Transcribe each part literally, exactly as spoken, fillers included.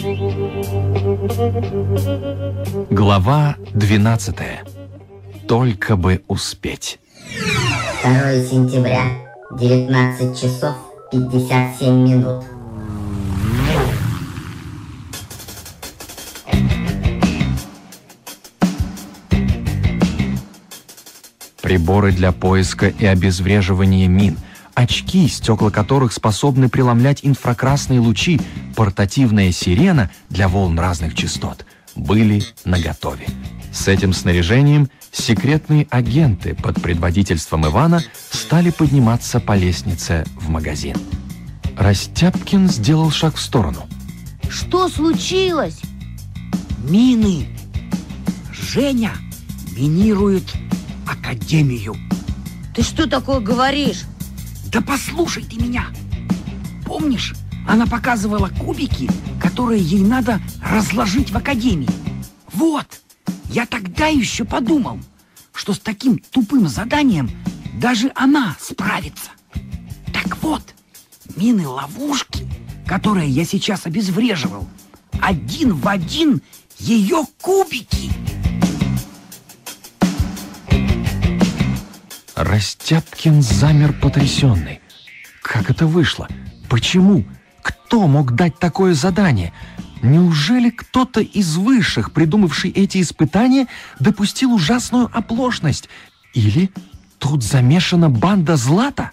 Глава двенадцатая. Только бы успеть. второе сентября, девятнадцать часов пятьдесят семь минут. Приборы для поиска и обезвреживания мин, очки, стекла которых способны преломлять инфракрасные лучи, портативная сирена для волн разных частот были наготове. С этим снаряжением секретные агенты под предводительством Ивана стали подниматься по лестнице в магазин. Растяпкин сделал шаг в сторону. Что случилось? Мины. Женя минирует Академию. Ты что такое говоришь? Да послушай ты меня. Помнишь, она показывала кубики, которые ей надо разложить в Академии? Вот, я тогда еще подумал, что с таким тупым заданием даже она справится. Так вот, мины-ловушки, которые я сейчас обезвреживал, один в один ее кубики. Растяпкин замер потрясенный. Как это вышло? Почему? Кто мог дать такое задание? Неужели кто-то из высших, придумавший эти испытания, допустил ужасную оплошность? Или тут замешана банда Злата?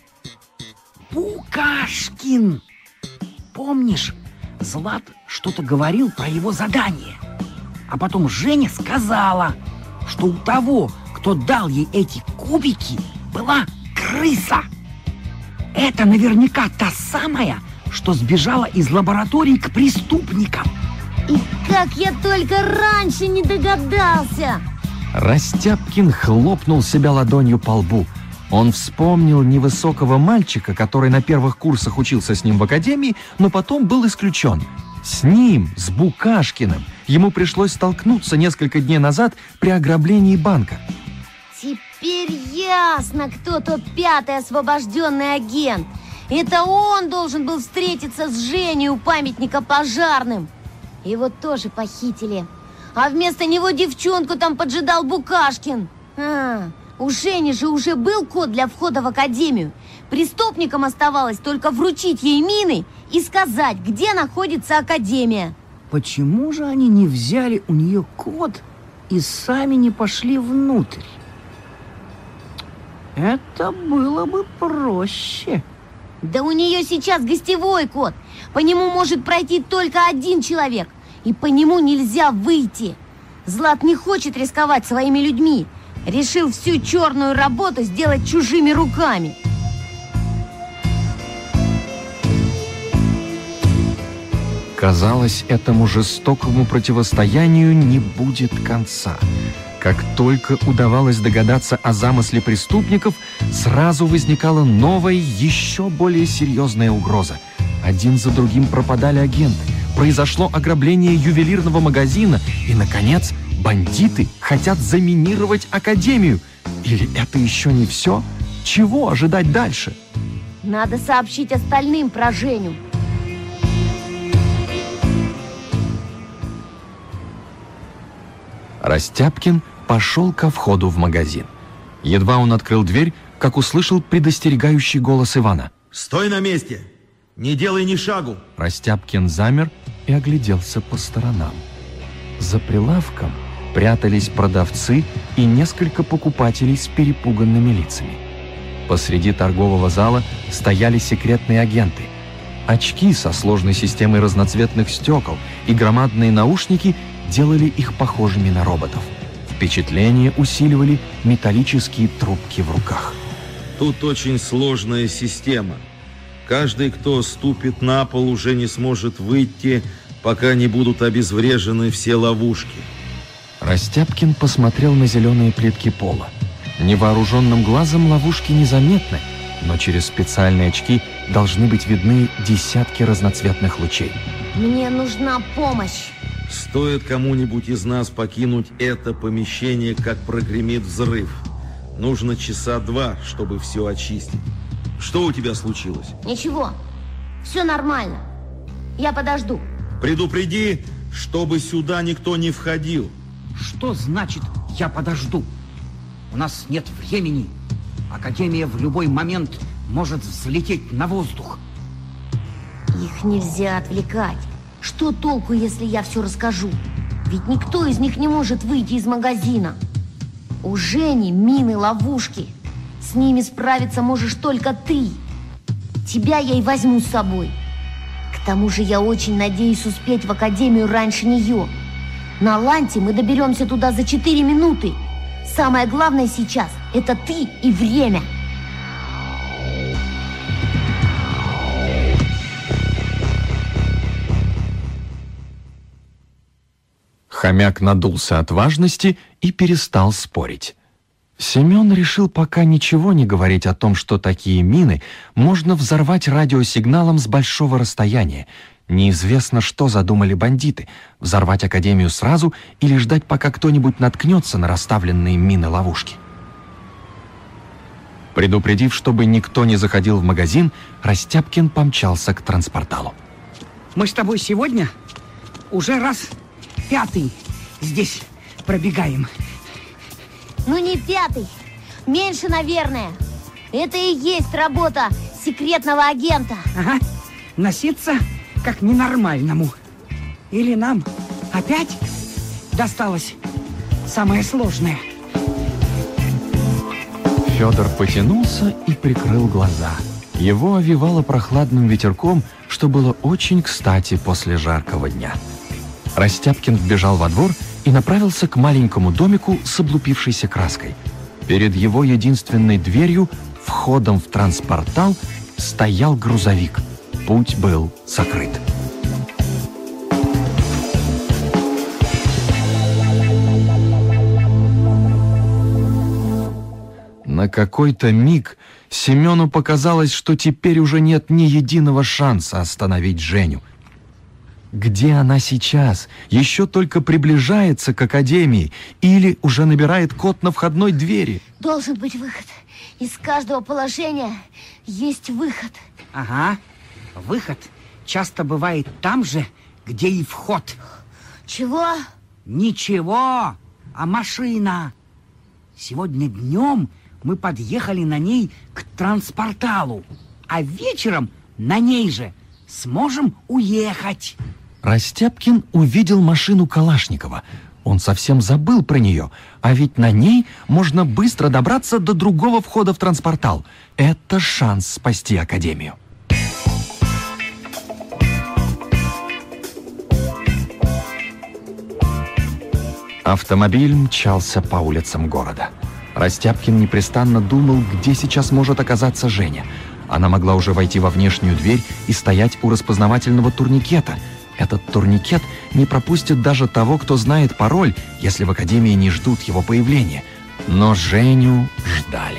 Букашкин! Помнишь, Злат что-то говорил про его задание? А потом Женя сказала, что у того, кто дал ей эти кубики, была крыса. Это наверняка та самая, что сбежала из лаборатории к преступникам. И как я только раньше не догадался! Растяпкин хлопнул себя ладонью по лбу. Он вспомнил невысокого мальчика, который на первых курсах учился с ним в академии, но потом был исключен. С ним, с Букашкиным, ему пришлось столкнуться несколько дней назад при ограблении банка. Теперь ясно, кто тот пятый освобожденный агент. Это он должен был встретиться с Женей у памятника пожарным. Его тоже похитили. А вместо него девчонку там поджидал Букашкин. А, у Жени же уже был код для входа в академию. Преступникам оставалось только вручить ей мины и сказать, где находится академия. Почему же они не взяли у нее код и сами не пошли внутрь? Это было бы проще. Да у нее сейчас гостевой код. По нему может пройти только один человек. И по нему нельзя выйти. Злат не хочет рисковать своими людьми. Решил всю черную работу сделать чужими руками. Казалось, этому жестокому противостоянию не будет конца. Как только удавалось догадаться о замысле преступников, сразу возникала новая, еще более серьезная угроза. Один за другим пропадали агенты. Произошло ограбление ювелирного магазина. И, наконец, бандиты хотят заминировать академию. Или это еще не все? Чего ожидать дальше? Надо сообщить остальным про Женю. Растяпкин пошел ко входу в магазин. Едва он открыл дверь, как услышал предостерегающий голос Ивана. «Стой на месте! Не делай ни шагу!» Растяпкин замер и огляделся по сторонам. За прилавком прятались продавцы и несколько покупателей с перепуганными лицами. Посреди торгового зала стояли секретные агенты. Очки со сложной системой разноцветных стекол и громадные наушники делали их похожими на роботов. Впечатление усиливали металлические трубки в руках. Тут очень сложная система. Каждый, кто ступит на пол, уже не сможет выйти, пока не будут обезврежены все ловушки. Растяпкин посмотрел на зеленые плитки пола. Невооруженным глазом ловушки незаметны, но через специальные очки должны быть видны десятки разноцветных лучей. Мне нужна помощь. Стоит кому-нибудь из нас покинуть это помещение, как прогремит взрыв. Нужно часа два, чтобы все очистить. Что у тебя случилось? Ничего, все нормально. Я подожду. Предупреди, чтобы сюда никто не входил. Что значит «я подожду»? У нас нет времени. Академия в любой момент может взлететь на воздух. Их нельзя отвлекать. Что толку, если я все расскажу? Ведь никто из них не может выйти из магазина. У Жени мины, ловушки. С ними справиться можешь только ты. Тебя я и возьму с собой. К тому же я очень надеюсь успеть в академию раньше нее. На Ланте мы доберемся туда за четыре минуты. Самое главное сейчас – это ты и время. Хомяк надулся от важности и перестал спорить. Семен решил пока ничего не говорить о том, что такие мины можно взорвать радиосигналом с большого расстояния. Неизвестно, что задумали бандиты – взорвать академию сразу или ждать, пока кто-нибудь наткнется на расставленные мины-ловушки. Предупредив, чтобы никто не заходил в магазин, Растяпкин помчался к транспорталу. Мы с тобой сегодня уже раз пятый здесь пробегаем. Ну не пятый, меньше, наверное. Это и есть работа секретного агента. Ага, носиться как ненормальному. Или нам опять досталось самое сложное? Федор потянулся и прикрыл глаза. Его овевало прохладным ветерком, что было очень кстати после жаркого дня. Растяпкин вбежал во двор и направился к маленькому домику с облупившейся краской. Перед его единственной дверью, входом в транспортал, стоял грузовик. Путь был закрыт. На какой-то миг Семену показалось, что теперь уже нет ни единого шанса остановить Женю. Где она сейчас? Еще только приближается к академии или уже набирает код на входной двери? Должен быть выход. Из каждого положения есть выход. Ага, выход часто бывает там же, где и вход. Чего? Ничего, а машина. Сегодня днем мы подъехали на ней к транспорталу, а вечером на ней же сможем уехать. Растяпкин увидел машину Калашникова. Он совсем забыл про нее, а ведь на ней можно быстро добраться до другого входа в транспортал. Это шанс спасти академию. Автомобиль мчался по улицам города. Растяпкин непрестанно думал, где сейчас может оказаться Женя. Она могла уже войти во внешнюю дверь и стоять у распознавательного турникета. Этот турникет не пропустит даже того, кто знает пароль, если в академии не ждут его появления. Но Женю ждали.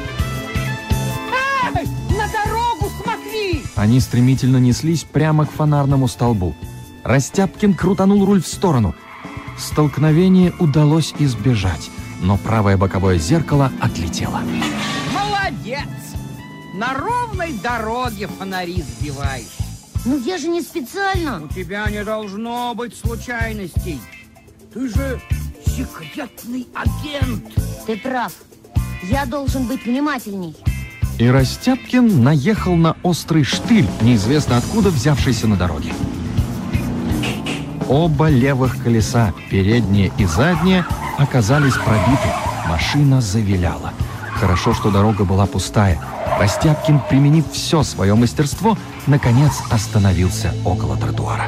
Эй, на дорогу смотри! Они стремительно неслись прямо к фонарному столбу. Растяпкин крутанул руль в сторону. Столкновение удалось избежать, но правое боковое зеркало отлетело. Молодец! На ровной дороге фонари сбиваешь. Ну я же не специально. У тебя не должно быть случайностей. Ты же секретный агент. Ты прав. Я должен быть внимательней. И Растяпкин наехал на острый штырь, неизвестно откуда взявшийся на дороге. Оба левых колеса, переднее и заднее, оказались пробиты. Машина завиляла. Хорошо, что дорога была пустая. Растяпкин, применив все свое мастерство, наконец остановился около тротуара.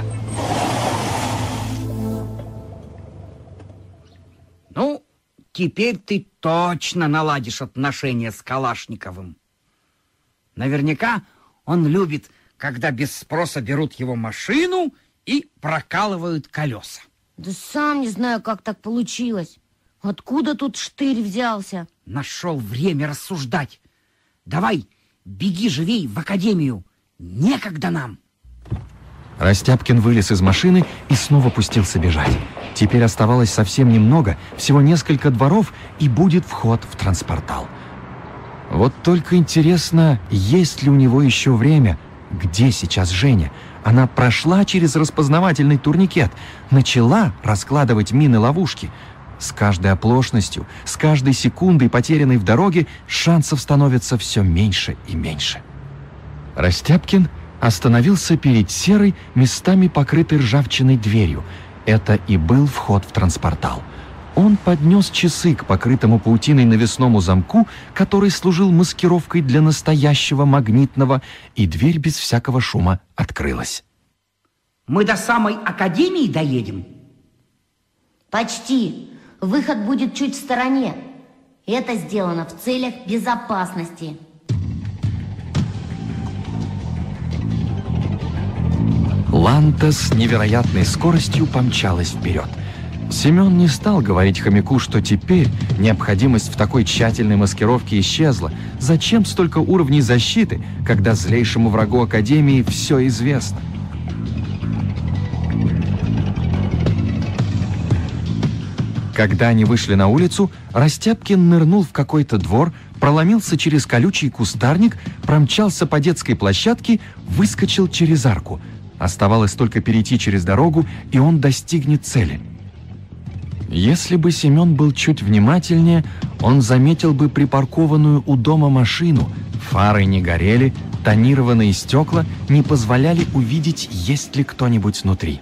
Ну, теперь ты точно наладишь отношения с Калашниковым. Наверняка он любит, когда без спроса берут его машину и прокалывают колеса. Да сам не знаю, как так получилось. Откуда тут штырь взялся? Нашел время рассуждать. Давай, беги живей в академию. Некогда нам. Растяпкин вылез из машины и снова пустился бежать. Теперь оставалось совсем немного, всего несколько дворов, и будет вход в транспортал. Вот только интересно, есть ли у него еще время, где сейчас Женя, Она прошла через распознавательный турникет, начала раскладывать мины-ловушки. С каждой оплошностью, с каждой секундой, потерянной в дороге, шансов становится все меньше и меньше. Растяпкин остановился перед серой, местами покрытой ржавчиной дверью. Это и был вход в транспортал. Он поднес часы к покрытому паутиной навесному замку, который служил маскировкой для настоящего магнитного, и дверь без всякого шума открылась. Мы до самой академии доедем? Почти. Выход будет чуть в стороне. Это сделано в целях безопасности. Ланта с невероятной скоростью помчалась вперед. Семен не стал говорить хомяку, что теперь необходимость в такой тщательной маскировке исчезла. Зачем столько уровней защиты, когда злейшему врагу Академии все известно? Когда они вышли на улицу, Растяпкин нырнул в какой-то двор, проломился через колючий кустарник, промчался по детской площадке, выскочил через арку. Оставалось только перейти через дорогу, и он достигнет цели. Если бы Семен был чуть внимательнее, он заметил бы припаркованную у дома машину. Фары не горели, тонированные стекла не позволяли увидеть, есть ли кто-нибудь внутри.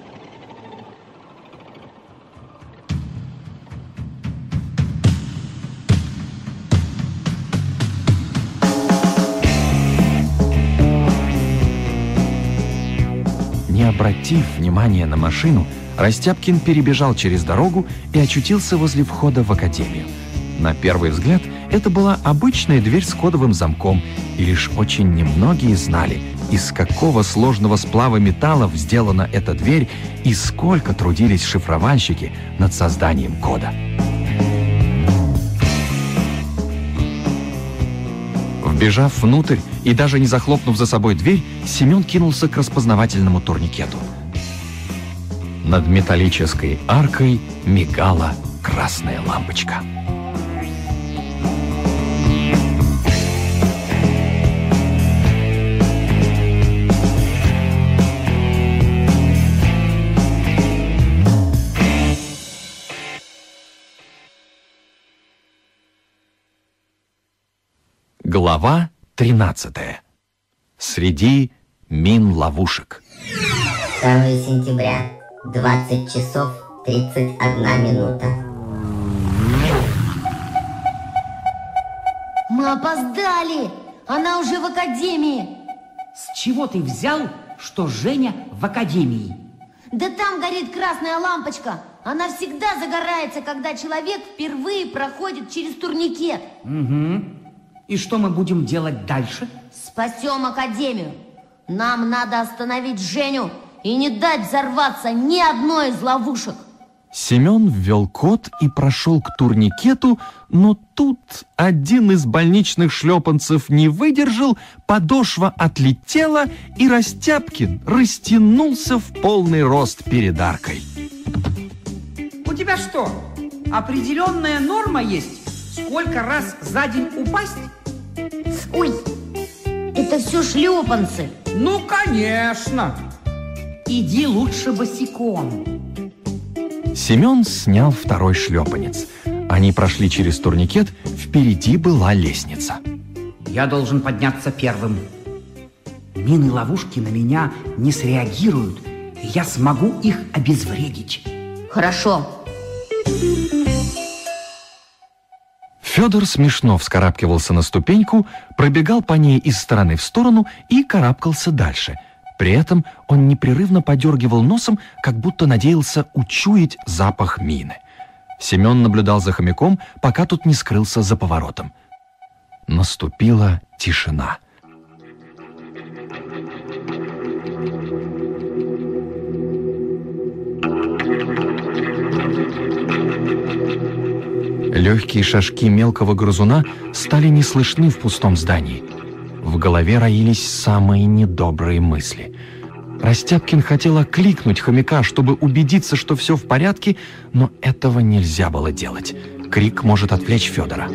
Не обратив внимания на машину, Растяпкин перебежал через дорогу и очутился возле входа в академию. На первый взгляд, это была обычная дверь с кодовым замком, и лишь очень немногие знали, из какого сложного сплава металлов сделана эта дверь и сколько трудились шифровальщики над созданием кода. Вбежав внутрь и даже не захлопнув за собой дверь, Семен кинулся к распознавательному турникету. Над металлической аркой мигала красная лампочка. Глава тринадцатая. Среди мин-ловушек. второе сентября, двадцать часов тридцать одна минута. Мы опоздали! Она уже в академии! С чего ты взял, что Женя в академии? Да там горит красная лампочка. Она всегда загорается, когда человек впервые проходит через турникет. Угу. И что мы будем делать дальше? Спасем академию. Нам надо остановить Женю и не дать взорваться ни одной из ловушек. Семен ввел код и прошел к турникету, но тут один из больничных шлепанцев не выдержал, подошва отлетела, и Растяпкин растянулся в полный рост перед аркой. У тебя что, определенная норма есть? Сколько раз за день упасть? Ой, это все шлепанцы. Ну, конечно. Иди лучше босиком. Семен снял второй шлепанец. Они прошли через турникет, впереди была лестница. Я должен подняться первым. Мины-ловушки на меня не среагируют, и я смогу их обезвредить. Хорошо. Федор смешно вскарабкивался на ступеньку, пробегал по ней из стороны в сторону и карабкался дальше. При этом он непрерывно подергивал носом, как будто надеялся учуять запах мины. Семен наблюдал за хомяком, пока тот не скрылся за поворотом. Наступила тишина. Легкие шажки мелкого грызуна стали не слышны в пустом здании. В голове роились самые недобрые мысли. Растяпкин хотел окликнуть хомяка, чтобы убедиться, что все в порядке, но этого нельзя было делать. Крик может отвлечь Федора.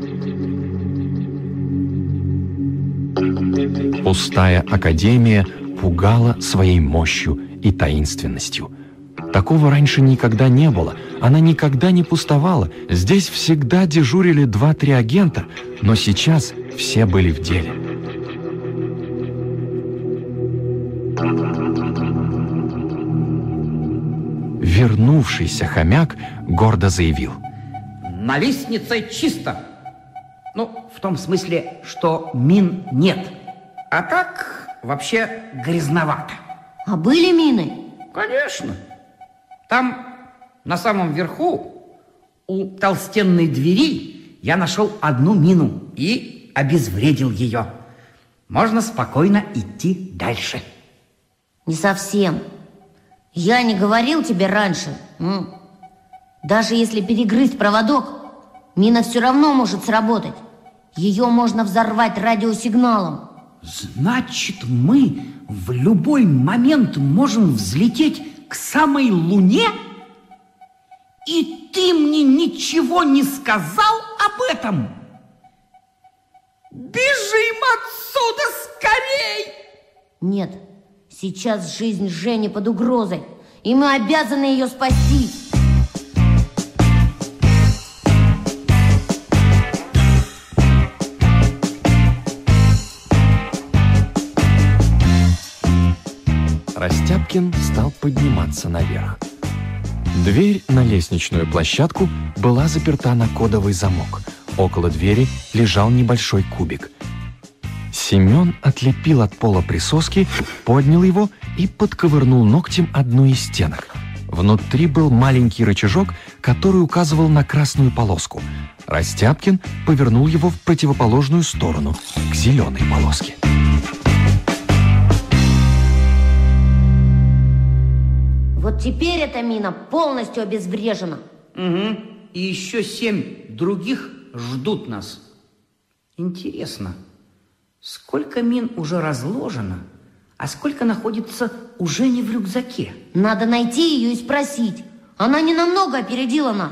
Пустая академия пугала своей мощью и таинственностью. Такого раньше никогда не было, она никогда не пустовала. Здесь всегда дежурили два-три агента, но сейчас все были в деле. Вернувшийся хомяк гордо заявил: на лестнице чисто. Ну, в том смысле, что мин нет. А так, вообще грязновато. А были мины? Конечно. Там, на самом верху, у толстенной двери, я нашел одну мину и обезвредил ее. Можно спокойно идти дальше. Не совсем. Я не говорил тебе раньше. М? Даже если перегрызть проводок, мина все равно может сработать. Ее можно взорвать радиосигналом. Значит, мы в любой момент можем взлететь к самой Луне? И ты мне ничего не сказал об этом? Бежим отсюда скорей! Нет, сейчас жизнь Жени под угрозой, и мы обязаны ее спасти. Растяпкин стал подниматься наверх. Дверь на лестничную площадку была заперта на кодовый замок. Около двери лежал небольшой кубик. Семен отлепил от пола присоски, поднял его и подковырнул ногтем одну из стенок. Внутри был маленький рычажок, который указывал на красную полоску. Растяпкин повернул его в противоположную сторону, к зеленой полоске. Вот теперь эта мина полностью обезврежена. Угу. И еще семь других ждут нас. Интересно, сколько мин уже разложено, а сколько находится уже не в рюкзаке? Надо найти ее и спросить. Она не намного опередила нас.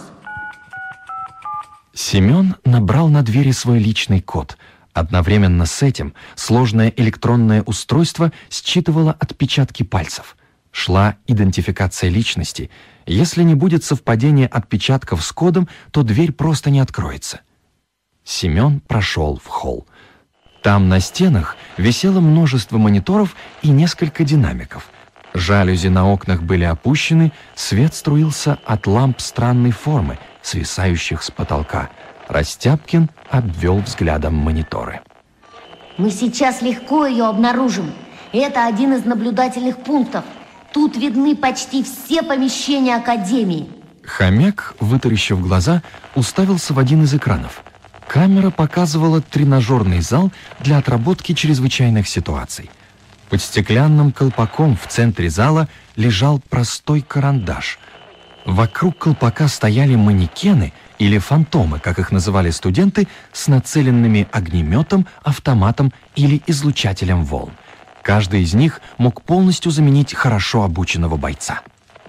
Семен набрал на двери свой личный код. Одновременно с этим сложное электронное устройство считывало отпечатки пальцев. Шла идентификация личности. Если не будет совпадения отпечатков с кодом, то дверь просто не откроется. Семен прошел в холл. Там на стенах висело множество мониторов и несколько динамиков. Жалюзи на окнах были опущены, свет струился от ламп странной формы, свисающих с потолка. Растяпкин обвел взглядом мониторы. Мы сейчас легко ее обнаружим. Это один из наблюдательных пунктов. Тут видны почти все помещения Академии. Хомяк, вытаращив глаза, уставился в один из экранов. Камера показывала тренажерный зал для отработки чрезвычайных ситуаций. Под стеклянным колпаком в центре зала лежал простой карандаш. Вокруг колпака стояли манекены или фантомы, как их называли студенты, с нацеленными огнеметом, автоматом или излучателем волн. Каждый из них мог полностью заменить хорошо обученного бойца.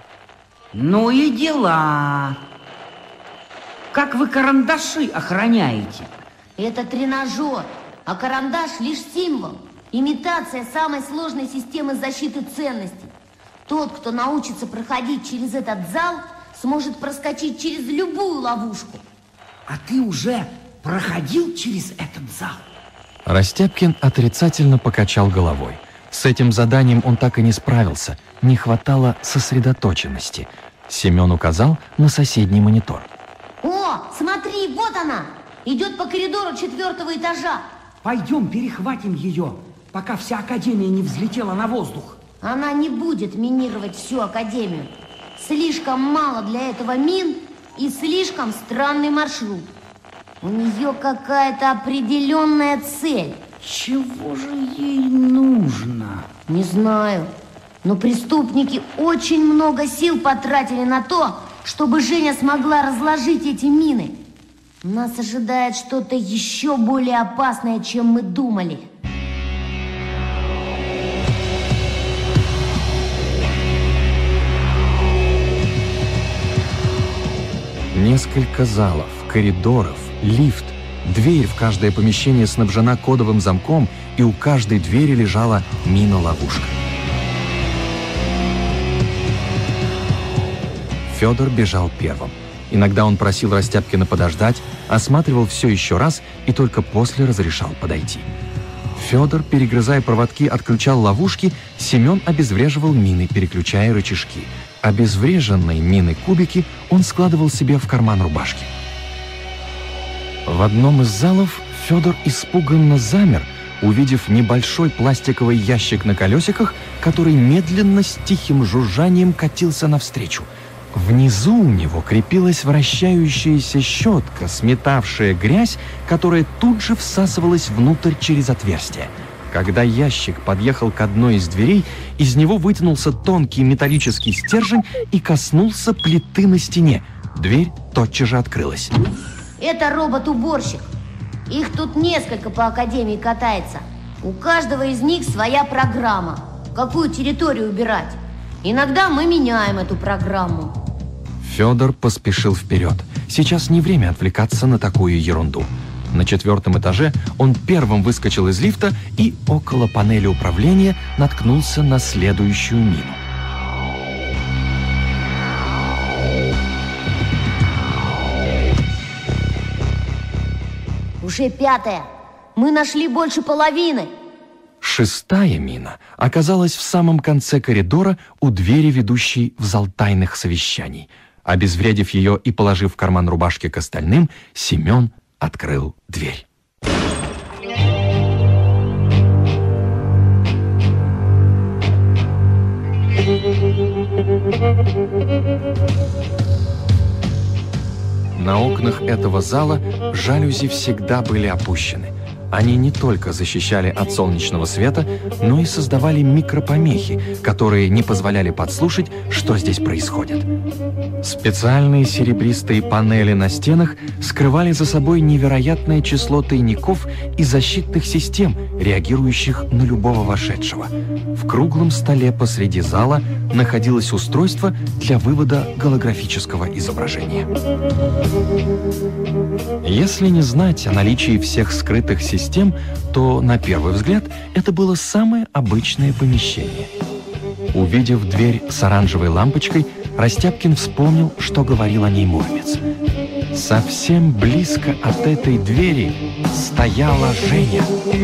Ну и дела. Как вы карандаши охраняете? Это тренажер, а карандаш лишь символ. Имитация самой сложной системы защиты ценностей. Тот, кто научится проходить через этот зал, сможет проскочить через любую ловушку. А ты уже проходил через этот зал? Растяпкин отрицательно покачал головой. С этим заданием он так и не справился, не хватало сосредоточенности. Семен указал на соседний монитор. О, смотри, вот она! Идет по коридору четвертого этажа. Пойдем перехватим ее, пока вся Академия не взлетела на воздух. Она не будет минировать всю Академию. Слишком мало для этого мин и слишком странный маршрут. У нее какая-то определенная цель. Чего же ей нужно? Не знаю. Но преступники очень много сил потратили на то, чтобы Женя смогла разложить эти мины. Нас ожидает что-то еще более опасное, чем мы думали. Несколько залов, коридоров, лифт. Дверь в каждое помещение снабжена кодовым замком, и у каждой двери лежала мина-ловушка. Федор бежал первым. Иногда он просил Растяпкина подождать, осматривал все еще раз и только после разрешал подойти. Федор, перегрызая проводки, отключал ловушки, Семен обезвреживал мины, переключая рычажки. Обезвреженные мины кубики он складывал себе в карман рубашки. В одном из залов Федор испуганно замер, увидев небольшой пластиковый ящик на колесиках, который медленно с тихим жужжанием катился навстречу. Внизу у него крепилась вращающаяся щетка, сметавшая грязь, которая тут же всасывалась внутрь через отверстие. Когда ящик подъехал к одной из дверей, из него вытянулся тонкий металлический стержень и коснулся плиты на стене. Дверь тотчас же открылась. Это робот-уборщик. Их тут несколько по академии катается. У каждого из них своя программа. Какую территорию убирать? Иногда мы меняем эту программу. Федор поспешил вперед. Сейчас не время отвлекаться на такую ерунду. На четвертом этаже он первым выскочил из лифта и около панели управления наткнулся на следующую мину. Уже пятая. Мы нашли больше половины. Шестая мина оказалась в самом конце коридора у двери, ведущей в зал тайных совещаний. Обезвредив ее и положив в карман рубашки к остальным, Семен открыл дверь. На окнах этого зала жалюзи всегда были опущены. Они не только защищали от солнечного света, но и создавали микропомехи, которые не позволяли подслушать, что здесь происходит. Специальные серебристые панели на стенах скрывали за собой невероятное число тайников и защитных систем, реагирующих на любого вошедшего. В круглом столе посреди зала находилось устройство для вывода голографического изображения. Если не знать о наличии всех скрытых систем, Систем, то, на первый взгляд, это было самое обычное помещение. Увидев дверь с оранжевой лампочкой, Растяпкин вспомнил, что говорил о ней Муромец. Совсем близко от этой двери стояла Женя.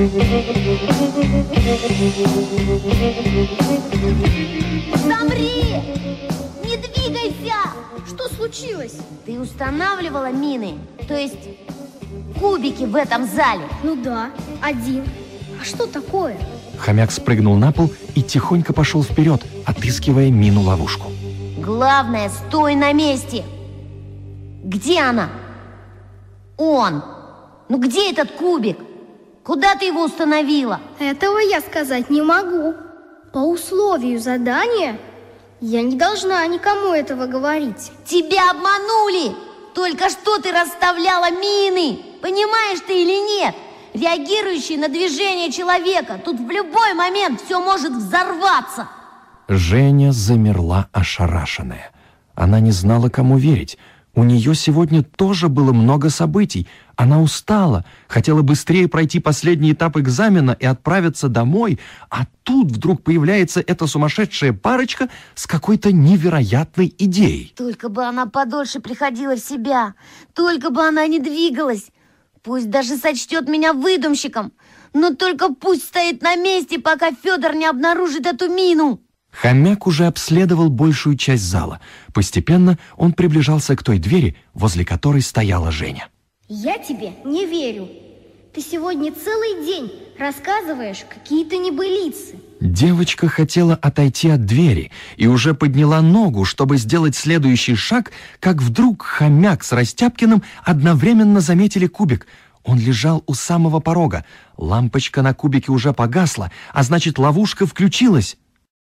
Замри! Не двигайся! Что случилось? Ты устанавливала мины, то есть кубики в этом зале? Ну да, один. А что такое? Хомяк спрыгнул на пол и тихонько пошел вперед, отыскивая мину-ловушку. Главное, стой на месте. Где она? Он. Ну где этот кубик? Куда ты его установила? Этого я сказать не могу. По условию задания я не должна никому этого говорить. Тебя обманули! Только что ты расставляла мины. Понимаешь ты или нет? Реагирующие на движение человека. Тут в любой момент все может взорваться. Женя замерла ошарашенная. Она не знала, кому верить. У нее сегодня тоже было много событий. Она устала, хотела быстрее пройти последний этап экзамена и отправиться домой, а тут вдруг появляется эта сумасшедшая парочка с какой-то невероятной идеей. Только бы она подольше приходила в себя, только бы она не двигалась. Пусть даже сочтет меня выдумщиком, но только пусть стоит на месте, пока Федор не обнаружит эту мину. Хомяк уже обследовал большую часть зала. Постепенно он приближался к той двери, возле которой стояла Женя. Я тебе не верю. Ты сегодня целый день рассказываешь какие-то небылицы. Девочка хотела отойти от двери и уже подняла ногу, чтобы сделать следующий шаг, как вдруг Хомяк с Растяпкиным одновременно заметили кубик. Он лежал у самого порога. Лампочка на кубике уже погасла, а значит, ловушка включилась.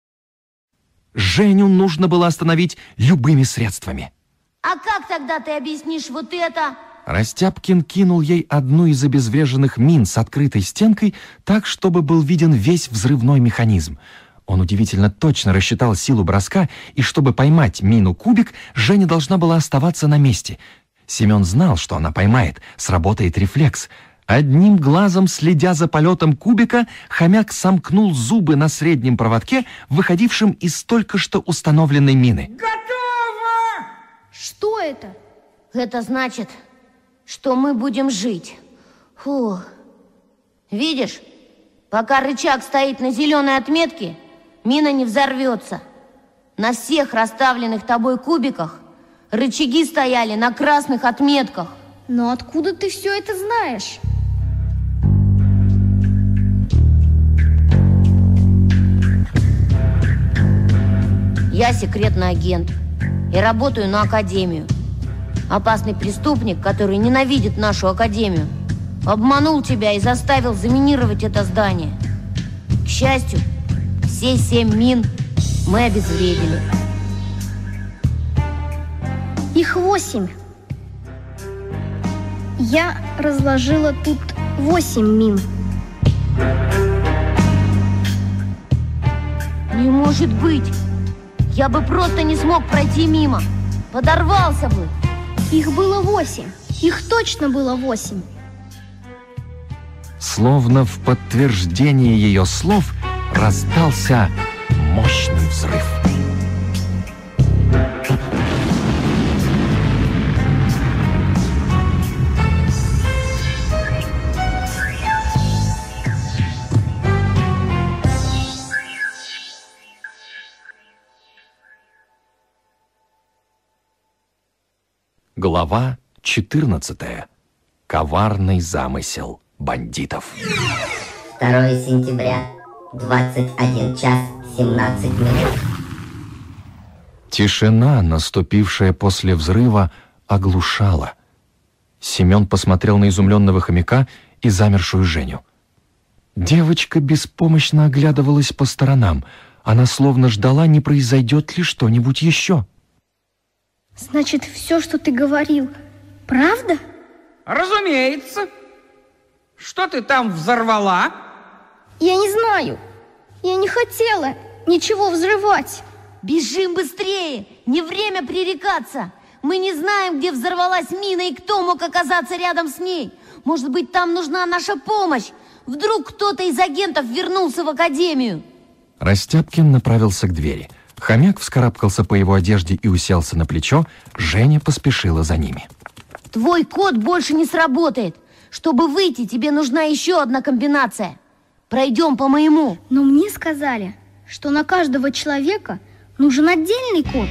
Женю нужно было остановить любыми средствами. А как тогда ты объяснишь вот это? Растяпкин кинул ей одну из обезвреженных мин с открытой стенкой так, чтобы был виден весь взрывной механизм. Он удивительно точно рассчитал силу броска, и чтобы поймать мину-кубик, Женя должна была оставаться на месте. Семен знал, что она поймает, сработает рефлекс. Одним глазом, следя за полетом кубика, Хомяк сомкнул зубы на среднем проводке, выходившем из только что установленной мины. Готово! Что это? Это значит, что мы будем жить. Фу. Видишь, пока рычаг стоит на зеленой отметке, мина не взорвется. На всех расставленных тобой кубиках рычаги стояли на красных отметках. Но откуда ты все это знаешь? Я секретный агент и работаю на Академию. Опасный преступник, который ненавидит нашу Академию, обманул тебя и заставил заминировать это здание. К счастью, все семь мин мы обезвредили. Их восемь. Я разложила тут восемь мин. Не может быть! Я бы просто не смог пройти мимо. Подорвался бы. Их было восемь. Их точно было восемь. Словно в подтверждение ее слов раздался мощный взрыв. Глава четырнадцатая. Коварный замысел бандитов. второе сентября, двадцать один час семнадцать минут. Тишина, наступившая после взрыва, оглушала. Семен посмотрел на изумленного хомяка и замершую Женю. Девочка беспомощно оглядывалась по сторонам. Она словно ждала, не произойдет ли что-нибудь еще. Значит, все, что ты говорил, правда? Разумеется. Что ты там взорвала? Я не знаю. Я не хотела ничего взрывать. Бежим быстрее! Не время пререкаться! Мы не знаем, где взорвалась мина и кто мог оказаться рядом с ней. Может быть, там нужна наша помощь. Вдруг кто-то из агентов вернулся в Академию. Растяпкин направился к двери. Хомяк вскарабкался по его одежде и уселся на плечо. Женя поспешила за ними. Твой код больше не сработает. Чтобы выйти, тебе нужна еще одна комбинация. Пройдем по моему. Но мне сказали, что на каждого человека нужен отдельный код.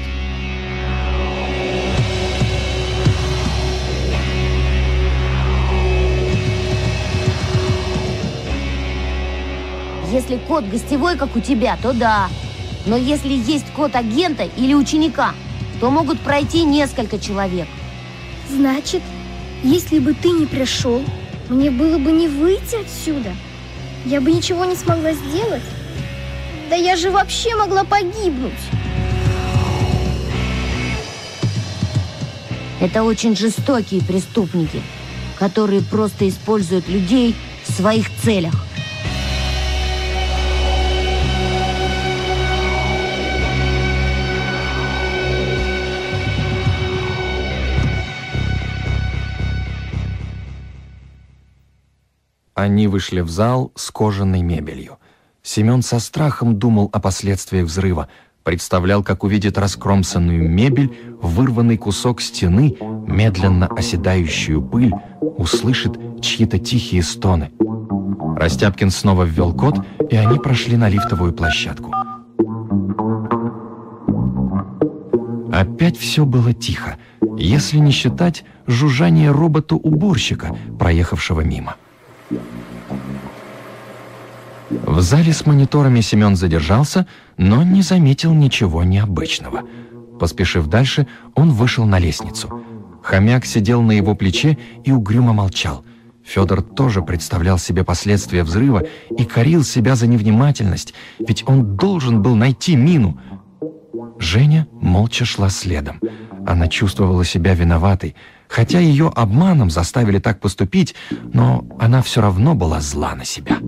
Если код гостевой, как у тебя, то да. Но если есть код агента или ученика, то могут пройти несколько человек. Значит, если бы ты не пришел, мне было бы не выйти отсюда. Я бы ничего не смогла сделать. Да я же вообще могла погибнуть. Это очень жестокие преступники, которые просто используют людей в своих целях. Они вышли в зал с кожаной мебелью. Семен со страхом думал о последствиях взрыва, представлял, как увидит раскромсанную мебель, вырванный кусок стены, медленно оседающую пыль, услышит чьи-то тихие стоны. Растяпкин снова ввел код, и они прошли на лифтовую площадку. Опять все было тихо, если не считать жужжание робота-уборщика, проехавшего мимо. В зале с мониторами Семен задержался, но не заметил ничего необычного. Поспешив дальше, он вышел на лестницу. Хомяк сидел на его плече и угрюмо молчал. Федор тоже представлял себе последствия взрыва и корил себя за невнимательность, ведь он должен был найти мину. Женя молча шла следом. Она чувствовала себя виноватой, хотя ее обманом заставили так поступить, но она все равно была зла на себя.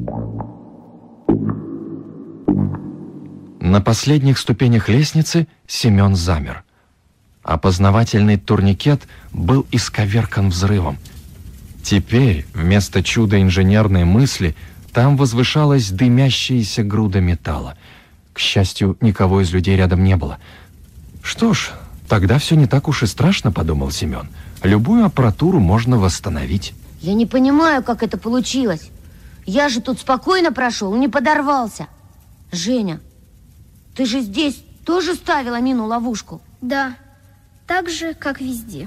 На последних ступенях лестницы Семен замер. Опознавательный турникет был исковеркан взрывом. Теперь вместо чуда инженерной мысли там возвышалась дымящаяся груда металла. К счастью, никого из людей рядом не было. Что ж, Тогда все не так уж и страшно, подумал Семен. Любую аппаратуру можно восстановить. Я не понимаю, как это получилось. Я же тут спокойно прошел, не подорвался. Женя, ты же здесь тоже ставила мину-ловушку? Да, так же, как везде.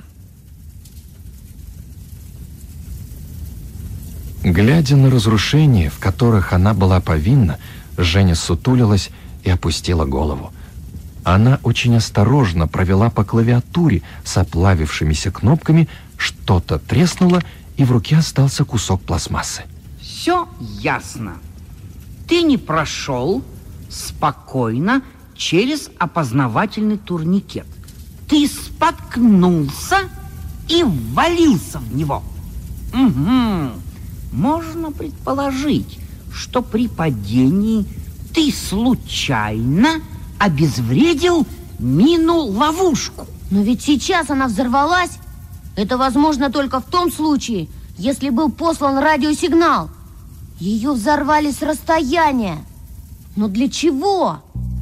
Глядя на разрушения, в которых она была повинна, Женя сутулилась и опустила голову. Она очень осторожно провела по клавиатуре с оплавившимися кнопками, что-то треснуло, и в руке остался кусок пластмассы. Все ясно. Ты не прошел спокойно через опознавательный турникет. Ты споткнулся и ввалился в него. Угу. Можно предположить, что при падении ты случайно обезвредил мину-ловушку. Но ведь сейчас она взорвалась. Это возможно только в том случае, если был послан радиосигнал. Ее взорвали с расстояния. Но для чего?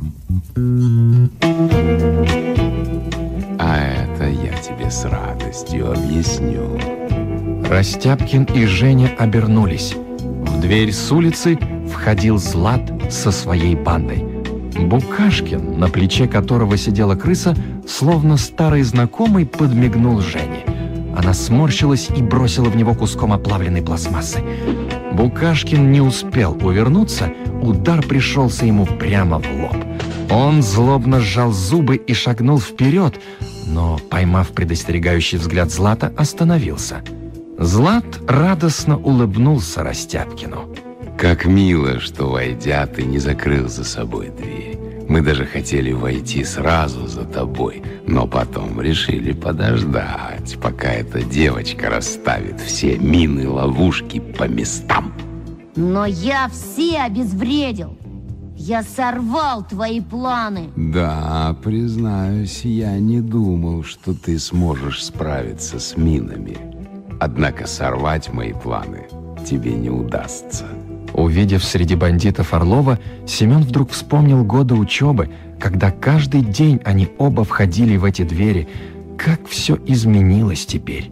А это я тебе с радостью объясню. Растяпкин и Женя обернулись. В дверь с улицы входил Злат со своей бандой. Букашкин, на плече которого сидела крыса, словно старый знакомый, подмигнул Жене. Она сморщилась и бросила в него куском оплавленной пластмассы. Букашкин не успел увернуться, удар пришелся ему прямо в лоб. Он злобно сжал зубы и шагнул вперед, но, поймав предостерегающий взгляд Злата, остановился. Злат радостно улыбнулся Растяпкину. Как мило, что, войдя, ты не закрыл за собой дверь. Мы даже хотели войти сразу за тобой, но потом решили подождать, пока эта девочка расставит все мины-ловушки по местам. Но я все обезвредил. Я сорвал твои планы. Да, признаюсь, я не думал, что ты сможешь справиться с минами. Однако сорвать мои планы тебе не удастся. Увидев среди бандитов Орлова, Семен вдруг вспомнил годы учебы, когда каждый день они оба входили в эти двери. Как все изменилось теперь.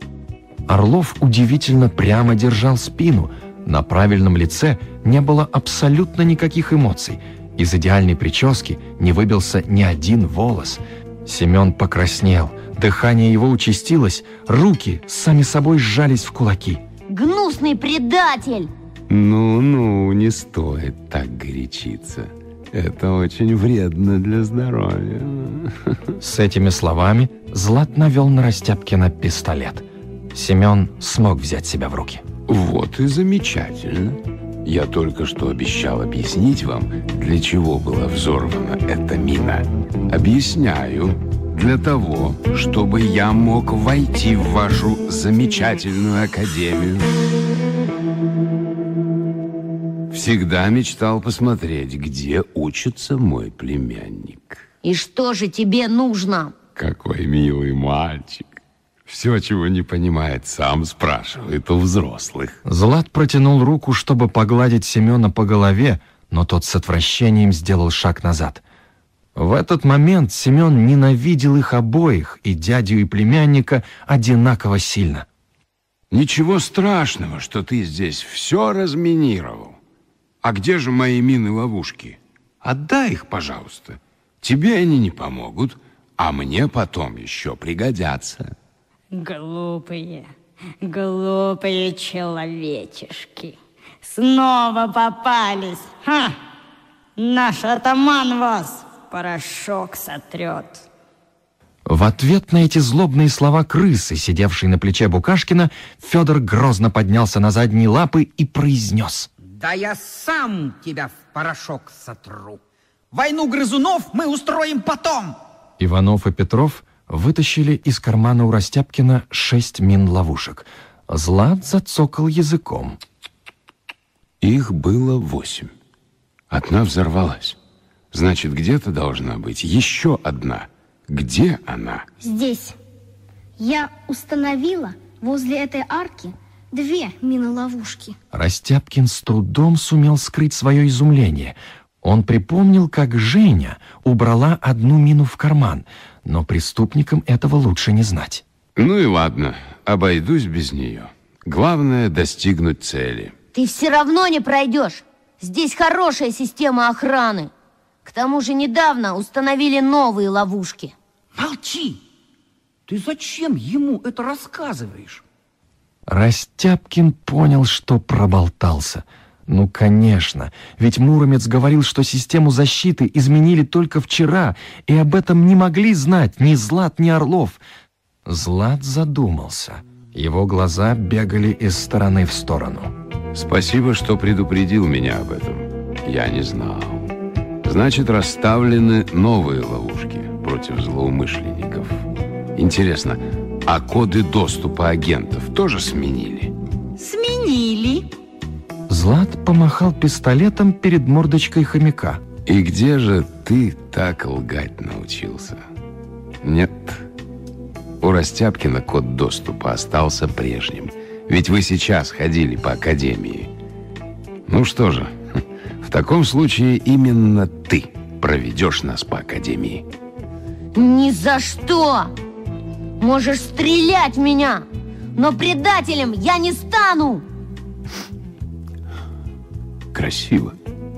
Орлов удивительно прямо держал спину. На правильном лице не было абсолютно никаких эмоций. Из идеальной прически не выбился ни один волос. Семен покраснел, дыхание его участилось, руки сами собой сжались в кулаки. Гнусный предатель! Ну-ну, не стоит так горячиться. Это очень вредно для здоровья. С этими словами Злат навел на Растяпкина пистолет. Семен смог взять себя в руки. Вот и замечательно. Я только что обещал объяснить вам, для чего была взорвана эта мина. Объясняю. Для того, чтобы я мог войти в вашу замечательную академию. Всегда мечтал посмотреть, где учится мой племянник. И что же тебе нужно? Какой милый мальчик. Все, чего не понимает, сам спрашивает у взрослых. Злат протянул руку, чтобы погладить Семена по голове, но тот с отвращением сделал шаг назад. В этот момент Семен ненавидел их обоих, и дядю, и племянника, одинаково сильно. Ничего страшного, что ты здесь все разминировал. А где же мои мины-ловушки? Отдай их, пожалуйста. Тебе они не помогут, а мне потом еще пригодятся. Глупые, глупые человечешки. Снова попались. Ха! Наш атаман вас в порошок сотрет. В ответ на эти злобные слова крысы, сидевшей на плече Букашкина, Федор грозно поднялся на задние лапы и произнес: Да я сам тебя в порошок сотру. Войну грызунов мы устроим потом. Иванов и Петров вытащили из кармана у Растяпкина шесть мин-ловушек. Злат зацокал языком. Их было восемь. Одна взорвалась. Значит, где-то должна быть еще одна. Где она? Здесь. Я установила возле этой арки две мины-ловушки. Растяпкин с трудом сумел скрыть свое изумление. Он припомнил, как Женя убрала одну мину в карман, но преступникам этого лучше не знать. Ну и ладно, обойдусь без нее. Главное — достигнуть цели. Ты все равно не пройдешь. Здесь хорошая система охраны. К тому же недавно установили новые ловушки. Молчи! Ты зачем ему это рассказываешь? Растяпкин понял, что проболтался. Ну, конечно, ведь Муромец говорил, что систему защиты изменили только вчера, и об этом не могли знать ни Злат, ни Орлов. Злат задумался. Его глаза бегали из стороны в сторону. Спасибо, что предупредил меня об этом. Я не знал. Значит, расставлены новые ловушки против злоумышленников. Интересно, а коды доступа агентов тоже сменили? Сменили. Злат помахал пистолетом перед мордочкой хомяка. И где же ты так лгать научился? Нет, у Растяпкина код доступа остался прежним. Ведь вы сейчас ходили по академии. Ну что же, в таком случае именно ты проведешь нас по академии. Ни за что! Можешь стрелять в меня, но предателем я не стану! Красиво.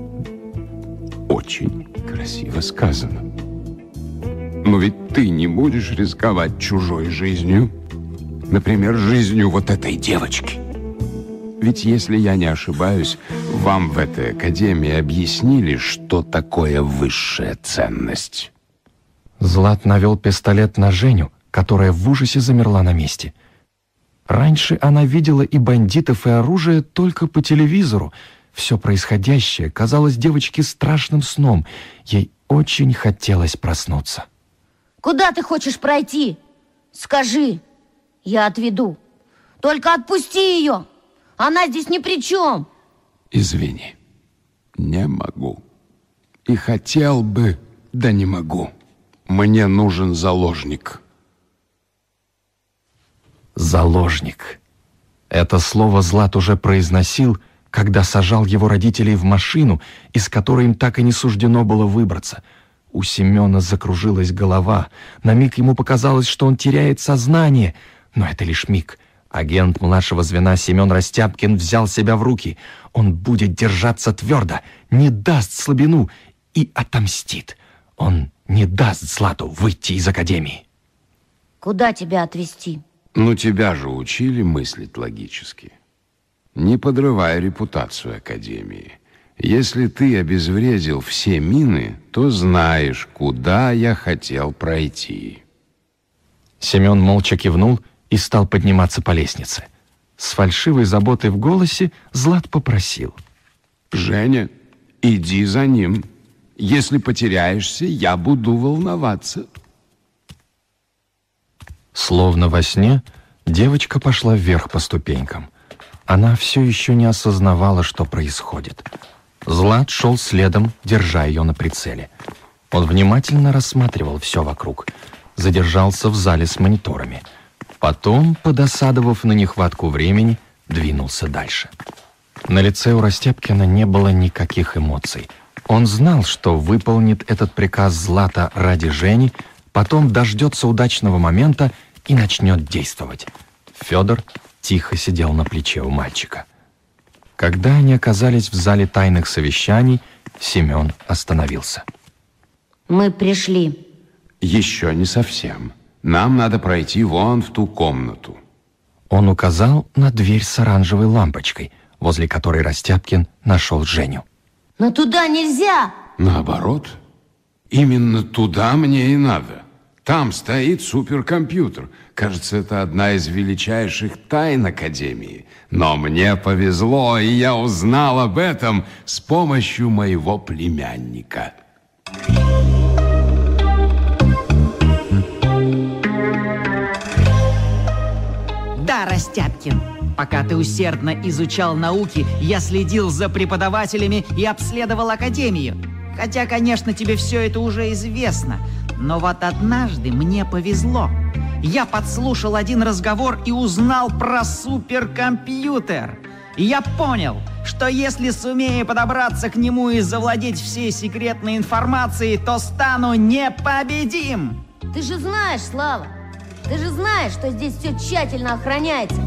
Очень красиво сказано. Но ведь ты не будешь рисковать чужой жизнью. Например, жизнью вот этой девочки. Ведь, если я не ошибаюсь, вам в этой академии объяснили, что такое высшая ценность. Злат навел пистолет на Женю, которая в ужасе замерла на месте. Раньше она видела и бандитов, и оружие только по телевизору. Все происходящее казалось девочке страшным сном. Ей очень хотелось проснуться. Куда ты хочешь пройти? Скажи, я отведу. Только отпусти ее. Она здесь ни при чем. Извини, не могу. И хотел бы, да не могу. Мне нужен заложник. Заложник. Это слово Злат уже произносил, когда сажал его родителей в машину, из которой им так и не суждено было выбраться. У Семена закружилась голова. На миг ему показалось, что он теряет сознание. Но это лишь миг. Агент младшего звена Семен Растяпкин взял себя в руки. Он будет держаться твердо, не даст слабину и отомстит. Он не даст Злату выйти из академии. Куда тебя отвезти? Ну, тебя же учили мыслить логически. Не подрывай репутацию академии. Если ты обезвредил все мины, то знаешь, куда я хотел пройти. Семен молча кивнул и стал подниматься по лестнице. С фальшивой заботой в голосе Злат попросил: «Женя, иди за ним. Если потеряешься, я буду волноваться». Словно во сне, девочка пошла вверх по ступенькам. Она все еще не осознавала, что происходит. Злат шел следом, держа ее на прицеле. Он внимательно рассматривал все вокруг. Задержался в зале с мониторами. Потом, подосадовав на нехватку времени, двинулся дальше. На лице у Растяпкина не было никаких эмоций. Он знал, что выполнит этот приказ Злата ради Жени, потом дождется удачного момента и начнет действовать. Федор тихо сидел на плече у мальчика. Когда они оказались в зале тайных совещаний, Семен остановился. Мы пришли. Еще не совсем. Нам надо пройти вон в ту комнату. Он указал на дверь с оранжевой лампочкой, возле которой Растяпкин нашел Женю. Но туда нельзя. Наоборот, именно туда мне и надо. Там стоит суперкомпьютер. Кажется, это одна из величайших тайн Академии. Но мне повезло, и я узнал об этом с помощью моего племянника. Да, Растяпкин, пока ты усердно изучал науки, я следил за преподавателями и обследовал Академию. Хотя, конечно, тебе все это уже известно. Но вот однажды мне повезло. Я подслушал один разговор и узнал про суперкомпьютер. И я понял, что если сумею подобраться к нему и завладеть всей секретной информацией, то стану непобедим. Ты же знаешь, Слава, ты же знаешь, что здесь все тщательно охраняется.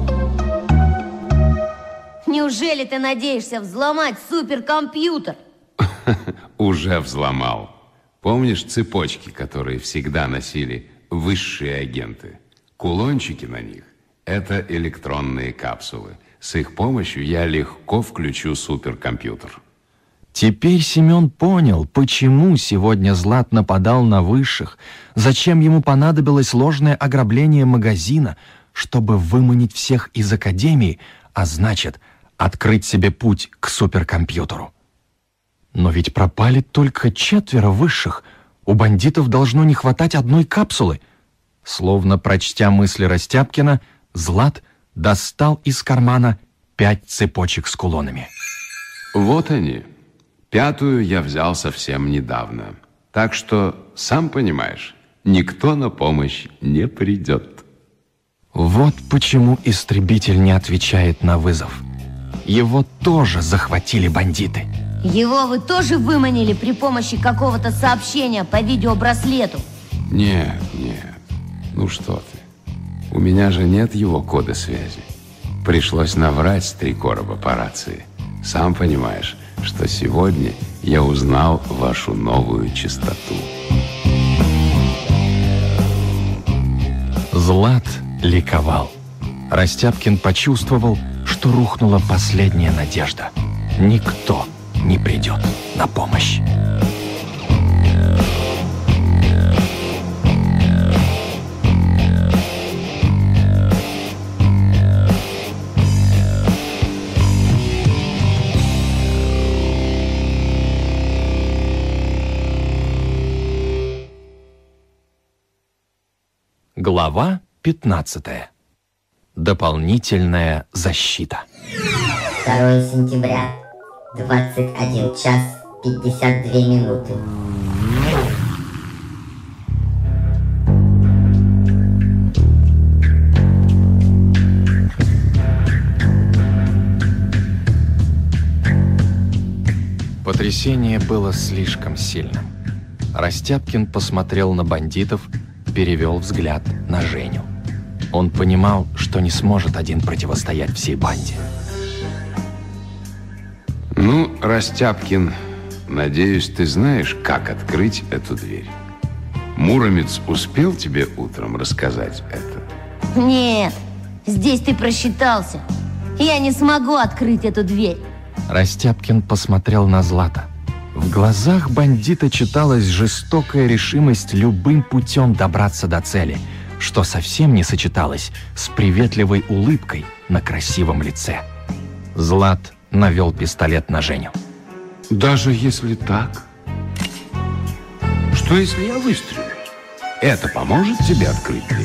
Неужели ты надеешься взломать суперкомпьютер? Уже взломал. Помнишь цепочки, которые всегда носили высшие агенты? Кулончики на них – это электронные капсулы. С их помощью я легко включу суперкомпьютер. Теперь Семен понял, почему сегодня Злат нападал на высших, зачем ему понадобилось ложное ограбление магазина, чтобы выманить всех из академии, а значит, открыть себе путь к суперкомпьютеру. Но ведь пропали только четверо высших. У бандитов должно не хватать одной капсулы. Словно прочтя мысли Растяпкина, Злат достал из кармана пять цепочек с кулонами. Вот они. Пятую я взял совсем недавно. Так что, сам понимаешь, никто на помощь не придет. Вот почему истребитель не отвечает на вызов. Его тоже захватили бандиты. Его вы тоже выманили при помощи какого-то сообщения по видеобраслету? Нет, нет. Ну что ты. У меня же нет его кода связи. Пришлось наврать с три короба по рации. Сам понимаешь, что сегодня я узнал вашу новую частоту. Злат ликовал. Растяпкин почувствовал, что рухнула последняя надежда. Никто не придет на помощь. Глава пятнадцатая. Дополнительная защита. второе сентября, двадцать один час пятьдесят две минуты. Потрясение было слишком сильным. Растяпкин посмотрел на бандитов, перевел взгляд на Женю. Он понимал, что не сможет один противостоять всей банде. Ну, Растяпкин, надеюсь, ты знаешь, как открыть эту дверь. Муромец успел тебе утром рассказать это? Нет, здесь ты просчитался. Я не смогу открыть эту дверь. Растяпкин посмотрел на Злата. В глазах бандита читалась жестокая решимость любым путем добраться до цели, что совсем не сочеталось с приветливой улыбкой на красивом лице. Злат навел пистолет на Женю. Даже если так? Что если я выстрелю? Это поможет тебе открыть дверь?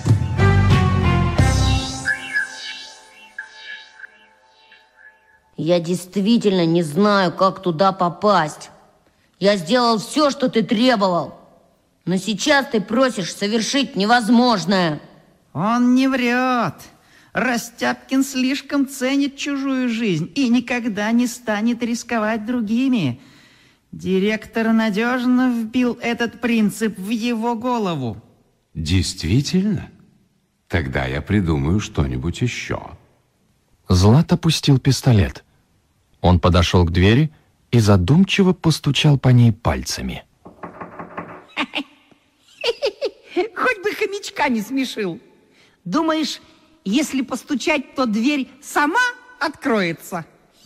Я действительно не знаю, как туда попасть. Я сделал все, что ты требовал. Но сейчас ты просишь совершить невозможное. Он не врет. Растяпкин слишком ценит чужую жизнь и никогда не станет рисковать другими. Директор надежно вбил этот принцип в его голову. Действительно? Тогда я придумаю что-нибудь еще. Злат опустил пистолет. Он подошел к двери и задумчиво постучал по ней пальцами. Хоть бы хомячка не смешил. Думаешь, если постучать, то дверь сама откроется?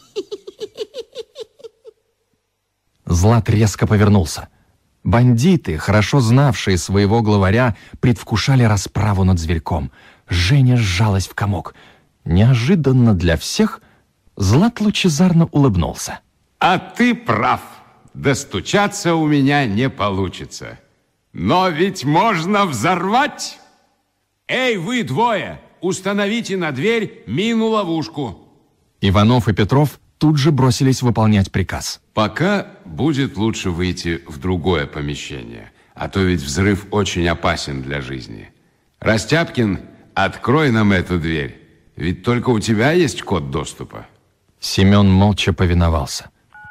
Злат резко повернулся. Бандиты, хорошо знавшие своего главаря, предвкушали расправу над зверьком. Женя сжалась в комок. Неожиданно для всех Злат лучезарно улыбнулся. А ты прав. Достучаться у меня не получится. Но ведь можно взорвать. Эй, вы двое, установите на дверь мину-ловушку. Иванов и Петров тут же бросились выполнять приказ. Пока будет лучше выйти в другое помещение, а то ведь взрыв очень опасен для жизни. Растяпкин, открой нам эту дверь. Ведь только у тебя есть код доступа. Семен молча повиновался.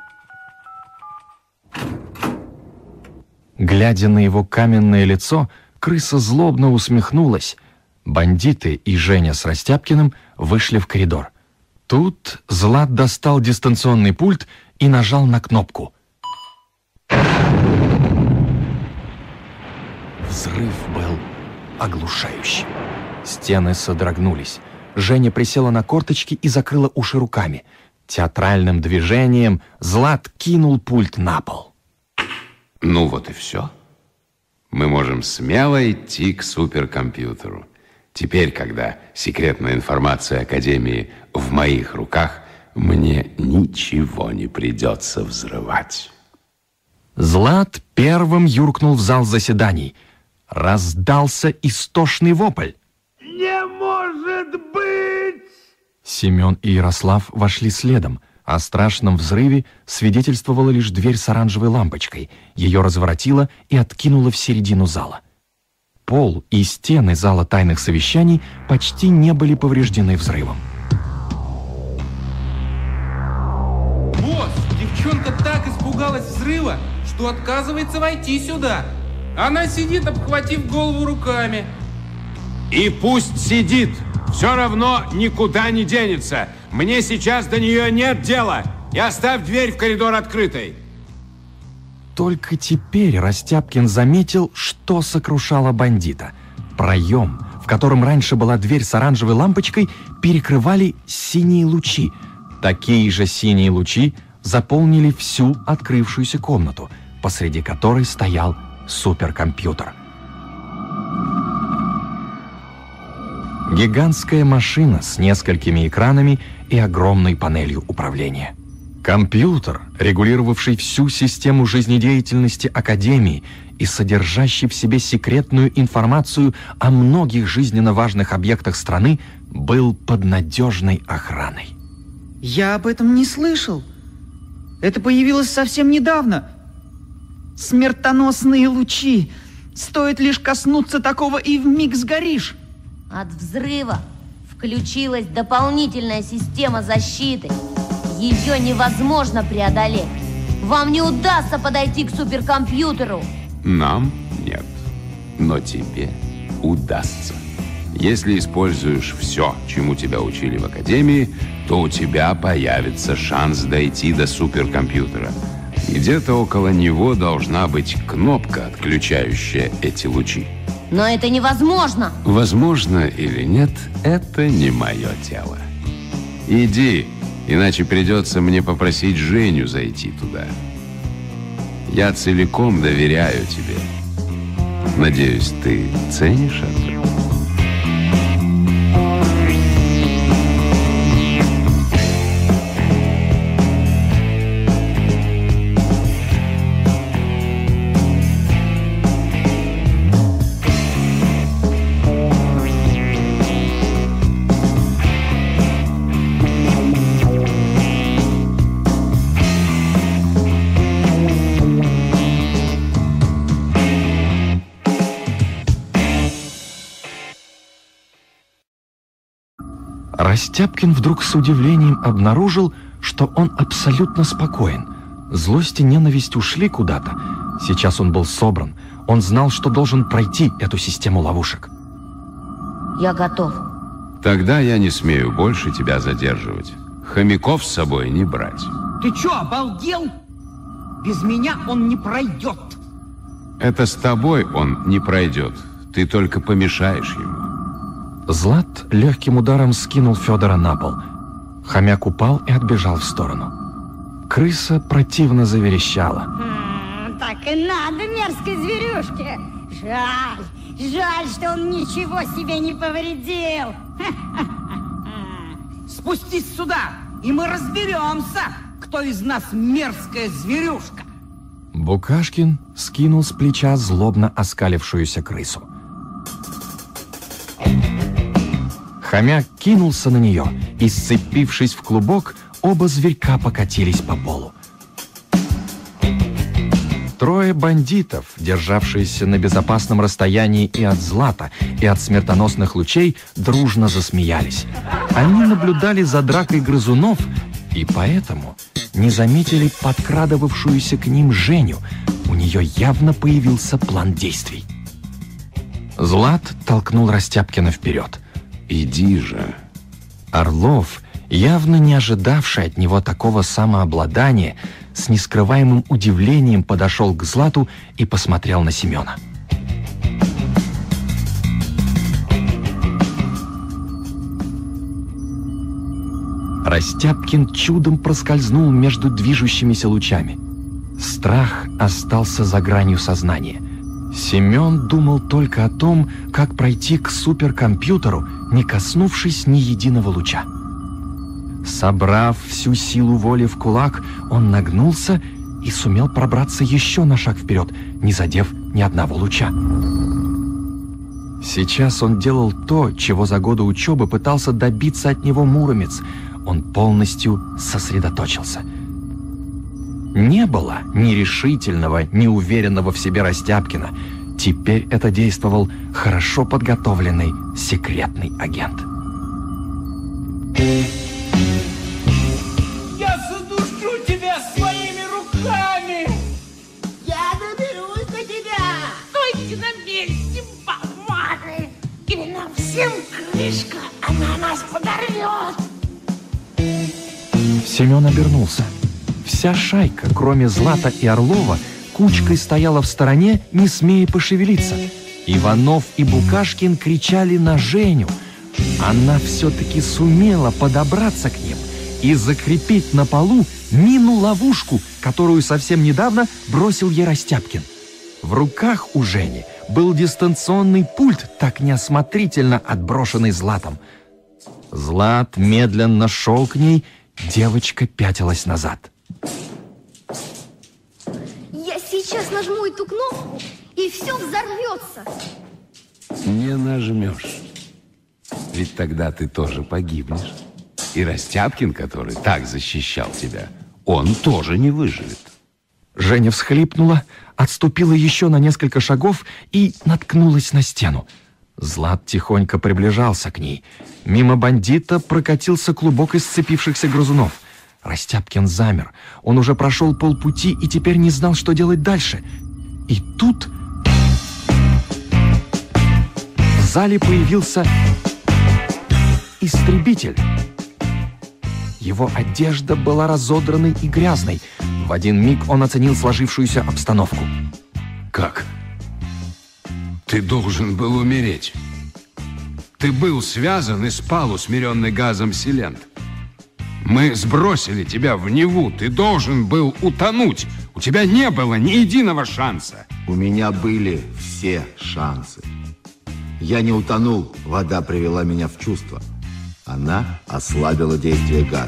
Глядя на его каменное лицо, крыса злобно усмехнулась. Бандиты и Женя с Растяпкиным вышли в коридор. Тут Злат достал дистанционный пульт и нажал на кнопку. Взрыв был оглушающий. Стены содрогнулись. Женя присела на корточки и закрыла уши руками. Театральным движением Злат кинул пульт на пол. Ну вот и все. Мы можем смело идти к суперкомпьютеру. Теперь, когда секретная информация Академии в моих руках, мне ничего не придется взрывать. Злат первым юркнул в зал заседаний. Раздался истошный вопль. Не может быть! Семен и Ярослав вошли следом. О страшном взрыве свидетельствовала лишь дверь с оранжевой лампочкой. Ее разворотило и откинуло в середину зала. Пол и стены зала тайных совещаний почти не были повреждены взрывом. Босс, девчонка так испугалась взрыва, что отказывается войти сюда. Она сидит, обхватив голову руками. И пусть сидит. Все равно никуда не денется. Мне сейчас до нее нет дела. И оставь дверь в коридор открытой. Только теперь Растяпкин заметил, что сокрушало бандита. Проем, в котором раньше была дверь с оранжевой лампочкой, перекрывали синие лучи. Такие же синие лучи заполнили всю открывшуюся комнату, посреди которой стоял суперкомпьютер. Гигантская машина с несколькими экранами и огромной панелью управления. Компьютер, регулировавший всю систему жизнедеятельности Академии и содержащий в себе секретную информацию о многих жизненно важных объектах страны, был под надежной охраной. Я об этом не слышал. Это появилось совсем недавно. Смертоносные лучи. Стоит лишь коснуться такого, и вмиг сгоришь. От взрыва включилась дополнительная система защиты. Ее невозможно преодолеть. Вам не удастся подойти к суперкомпьютеру. Нам нет, но тебе удастся. Если используешь все, чему тебя учили в Академии, то у тебя появится шанс дойти до суперкомпьютера. Где-то около него должна быть кнопка, отключающая эти лучи. Но это невозможно. Возможно или нет, это не мое дело. Иди, иначе придется мне попросить Женю зайти туда. Я целиком доверяю тебе. Надеюсь, ты ценишь это? Растяпкин вдруг с удивлением обнаружил, что он абсолютно спокоен. Злость и ненависть ушли куда-то. Сейчас он был собран. Он знал, что должен пройти эту систему ловушек. Я готов. Тогда я не смею больше тебя задерживать. Хомяков с собой не брать. Ты чё, обалдел? Без меня он не пройдет. Это с тобой он не пройдет. Ты только помешаешь ему. Злат легким ударом скинул Федора на пол. Хомяк упал и отбежал в сторону. Крыса противно заверещала. М-м, так и надо мерзкой зверюшке. Жаль, жаль, что он ничего себе не повредил. Спустись сюда, и мы разберемся, кто из нас мерзкая зверюшка. Букашкин скинул с плеча злобно оскалившуюся крысу. Хомяк кинулся на нее, и, сцепившись в клубок, оба зверька покатились по полу. Трое бандитов, державшиеся на безопасном расстоянии и от Злата, и от смертоносных лучей, дружно засмеялись. Они наблюдали за дракой грызунов И поэтому не заметили подкрадывавшуюся к ним Женю. У нее явно появился план действий. Злат толкнул Растяпкина вперед. «Иди же». Орлов, явно не ожидавший от него такого самообладания, с нескрываемым удивлением подошел к Злату и посмотрел на Семена. Растяпкин чудом проскользнул между движущимися лучами. Страх остался за гранью сознания. Семен думал только о том, как пройти к суперкомпьютеру, не коснувшись ни единого луча. Собрав всю силу воли в кулак, он нагнулся и сумел пробраться еще на шаг вперед, не задев ни одного луча. Сейчас он делал то, чего за годы учебы пытался добиться от него Муромец. Он полностью сосредоточился. Не было ни решительного, ни уверенного в себе Растяпкина. Теперь это действовал хорошо подготовленный секретный агент. Я задушу тебя своими руками! Я доберусь до тебя! Стойте на месте, болваны! Или нам всем крышка, она нас подорвет! Семен обернулся. Вся шайка, кроме Злата и Орлова, кучкой стояла в стороне, не смея пошевелиться. Иванов и Букашкин кричали на Женю. Она все-таки сумела подобраться к ним и закрепить на полу мину-ловушку, которую совсем недавно бросил ей Растяпкин. В руках у Жени был дистанционный пульт, так неосмотрительно отброшенный Златом. Злат медленно шел к ней, девочка пятилась назад. Я сейчас нажму эту кнопку, и все взорвется. Не нажмешь. Ведь тогда ты тоже погибнешь. И Растяпкин, который так защищал тебя, он тоже не выживет. Женя всхлипнула, отступила еще на несколько шагов и наткнулась на стену. Злат тихонько приближался к ней. Мимо бандита прокатился клубок из сцепившихся грызунов. Растяпкин замер. Он уже прошел полпути и теперь не знал, что делать дальше. И тут в зале появился истребитель. Его одежда была разодранной и грязной. В один миг он оценил сложившуюся обстановку. Как? Ты должен был умереть. Ты был связан и спал, усмиренный газом Силент. Мы сбросили тебя в Неву. Ты должен был утонуть. У тебя не было ни единого шанса. У меня были все шансы. Я не утонул, вода привела меня в чувство. Она ослабила действие газа.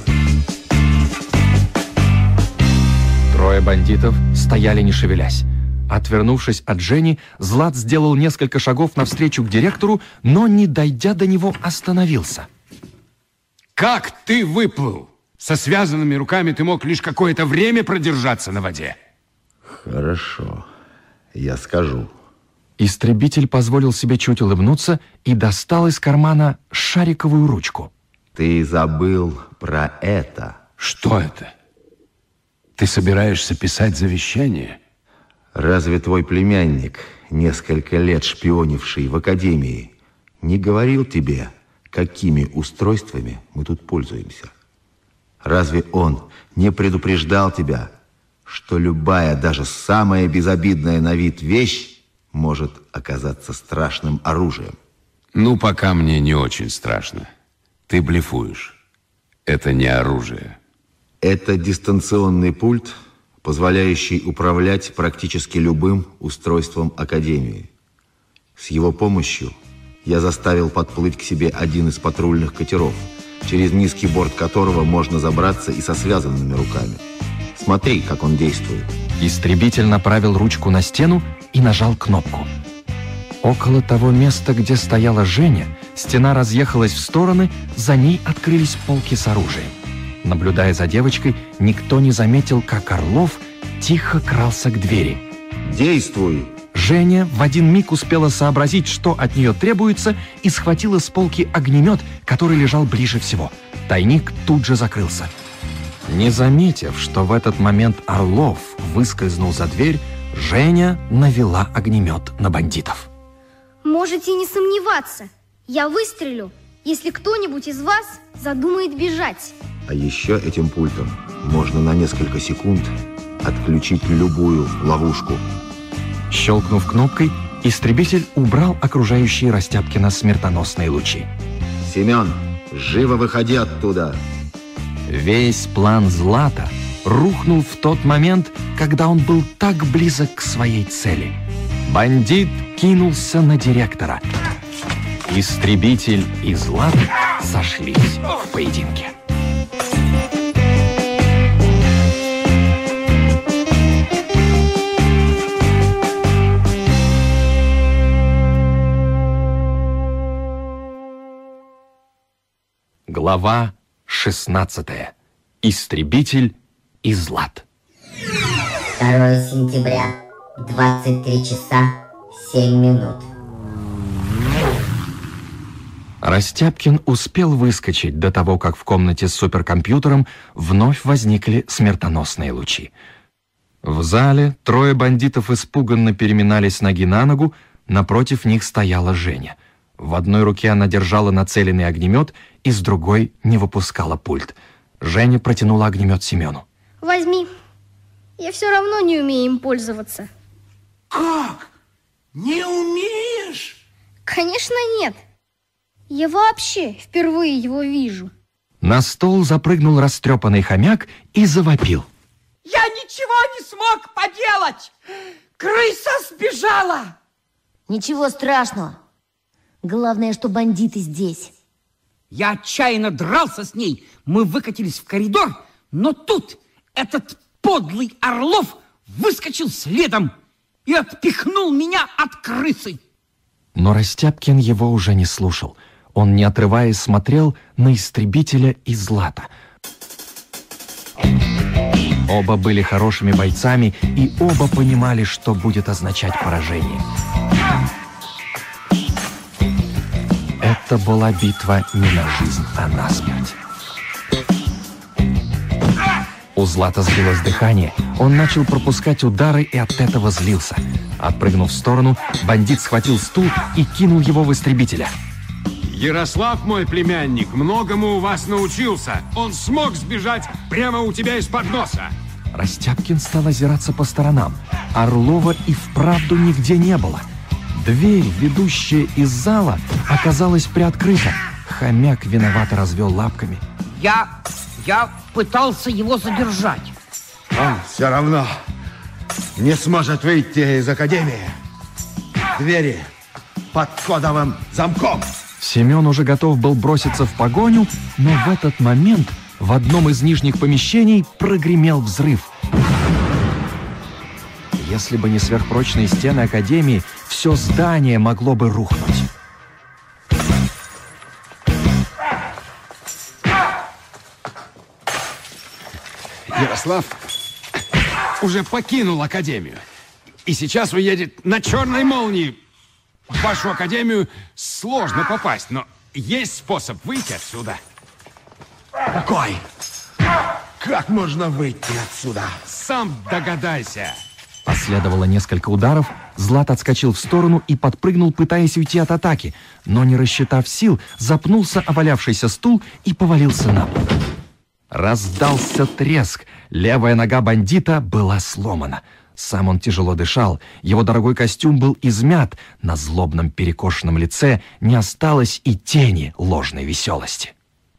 Трое бандитов стояли не шевелясь. Отвернувшись от Жени, Злат сделал несколько шагов навстречу к директору, но, не дойдя до него, остановился. Как ты выплыл? Со связанными руками ты мог лишь какое-то время продержаться на воде. Хорошо, я скажу. Истребитель позволил себе чуть улыбнуться и достал из кармана шариковую ручку. Ты забыл про это. Что это? Ты собираешься писать завещание? Разве твой племянник, несколько лет шпионивший в академии, не говорил тебе, какими устройствами мы тут пользуемся? Разве он не предупреждал тебя, что любая, даже самая безобидная на вид вещь может оказаться страшным оружием? Ну, пока мне не очень страшно. Ты блефуешь. Это не оружие. Это дистанционный пульт, позволяющий управлять практически любым устройством Академии. С его помощью я заставил подплыть к себе один из патрульных катеров, через низкий борт которого можно забраться и со связанными руками. Смотри, как он действует. Истребитель направил ручку на стену и нажал кнопку. Около того места, где стояла Женя, стена разъехалась в стороны, за ней открылись полки с оружием. Наблюдая за девочкой, никто не заметил, как Орлов тихо крался к двери. «Действуй!» Женя в один миг успела сообразить, что от нее требуется, и схватила с полки огнемет, который лежал ближе всего. Тайник тут же закрылся. Не заметив, что в этот момент Орлов выскользнул за дверь, Женя навела огнемет на бандитов. Можете не сомневаться, я выстрелю, если кто-нибудь из вас задумает бежать. А еще этим пультом можно на несколько секунд отключить любую ловушку. Щелкнув кнопкой, истребитель убрал окружающие Растяпкина смертоносные лучи. Семен, живо выходи оттуда! Весь план Злата рухнул в тот момент, когда он был так близок к своей цели. Бандит кинулся на директора. Истребитель и Злат сошлись в поединке. Глава шестнадцатая. Истребитель и Злат. второе сентября, двадцать три часа семь минут. Растяпкин успел выскочить до того, как в комнате с суперкомпьютером вновь возникли смертоносные лучи. В зале трое бандитов испуганно переминались с ноги на ногу, напротив них стояла Женя. В одной руке она держала нацеленный огнемет, и с другой не выпускала пульт. Женя протянула огнемет Семену. Возьми. Я все равно не умею им пользоваться. Как? Не умеешь? Конечно, нет. Я вообще впервые его вижу. На стол запрыгнул растрепанный хомяк и завопил. Я ничего не смог поделать! Крыса сбежала! Ничего страшного. Главное, что бандиты здесь. Я отчаянно дрался с ней. Мы выкатились в коридор, но тут этот подлый Орлов выскочил следом и отпихнул меня от крысы. Но Растяпкин его уже не слушал. Он, не отрываясь, смотрел на истребителя и Злата. Оба были хорошими бойцами, и оба понимали, что будет означать поражение. Это была битва не на жизнь, а на смерть. У Злата сбилось дыхание, он начал пропускать удары и от этого злился. Отпрыгнув в сторону, бандит схватил стул и кинул его в истребителя. Ярослав, мой племянник, многому у вас научился. Он смог сбежать прямо у тебя из-под носа. Растяпкин стал озираться по сторонам. Орлова и вправду нигде не было. Дверь, ведущая из зала, оказалась приоткрыта. Хомяк виновато развел лапками. Я... я пытался его задержать. Он все равно не сможет выйти из академии. Двери под кодовым замком. Семен уже готов был броситься в погоню, но в этот момент в одном из нижних помещений прогремел взрыв. Если бы не сверхпрочные стены академии, все здание могло бы рухнуть. Ярослав уже покинул академию и сейчас уедет на черной молнии. В вашу академию сложно попасть, но есть способ выйти отсюда. Какой? Как можно выйти отсюда? Сам догадайся. Последовало несколько ударов, Злат отскочил в сторону и подпрыгнул, пытаясь уйти от атаки, но, не рассчитав сил, запнулся о валявшийся стул и повалился на пол. Раздался треск, левая нога бандита была сломана. Сам он тяжело дышал, его дорогой костюм был измят, на злобном перекошенном лице не осталось и тени ложной веселости.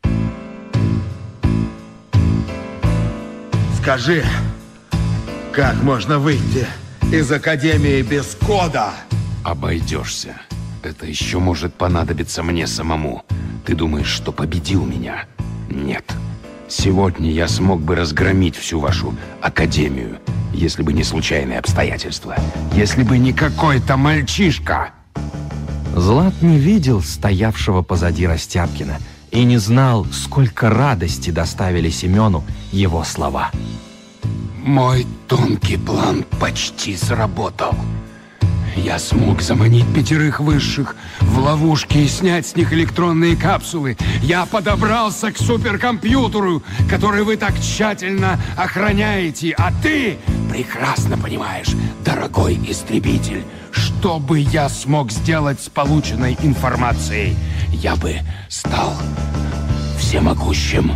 Скажи, как можно выйти из академии без кода? Обойдешься. Это еще может понадобиться мне самому. Ты думаешь, что победил меня? Нет. Сегодня я смог бы разгромить всю вашу академию, если бы не случайные обстоятельства. Если бы не какой-то мальчишка. Злат не видел стоявшего позади Растяпкина и не знал, сколько радости доставили Семену его слова. Мой тонкий план почти сработал. Я смог заманить пятерых высших в ловушки и снять с них электронные капсулы. Я подобрался к суперкомпьютеру, который вы так тщательно охраняете. А ты прекрасно понимаешь, дорогой истребитель, что бы я смог сделать с полученной информацией? Я бы стал всемогущим.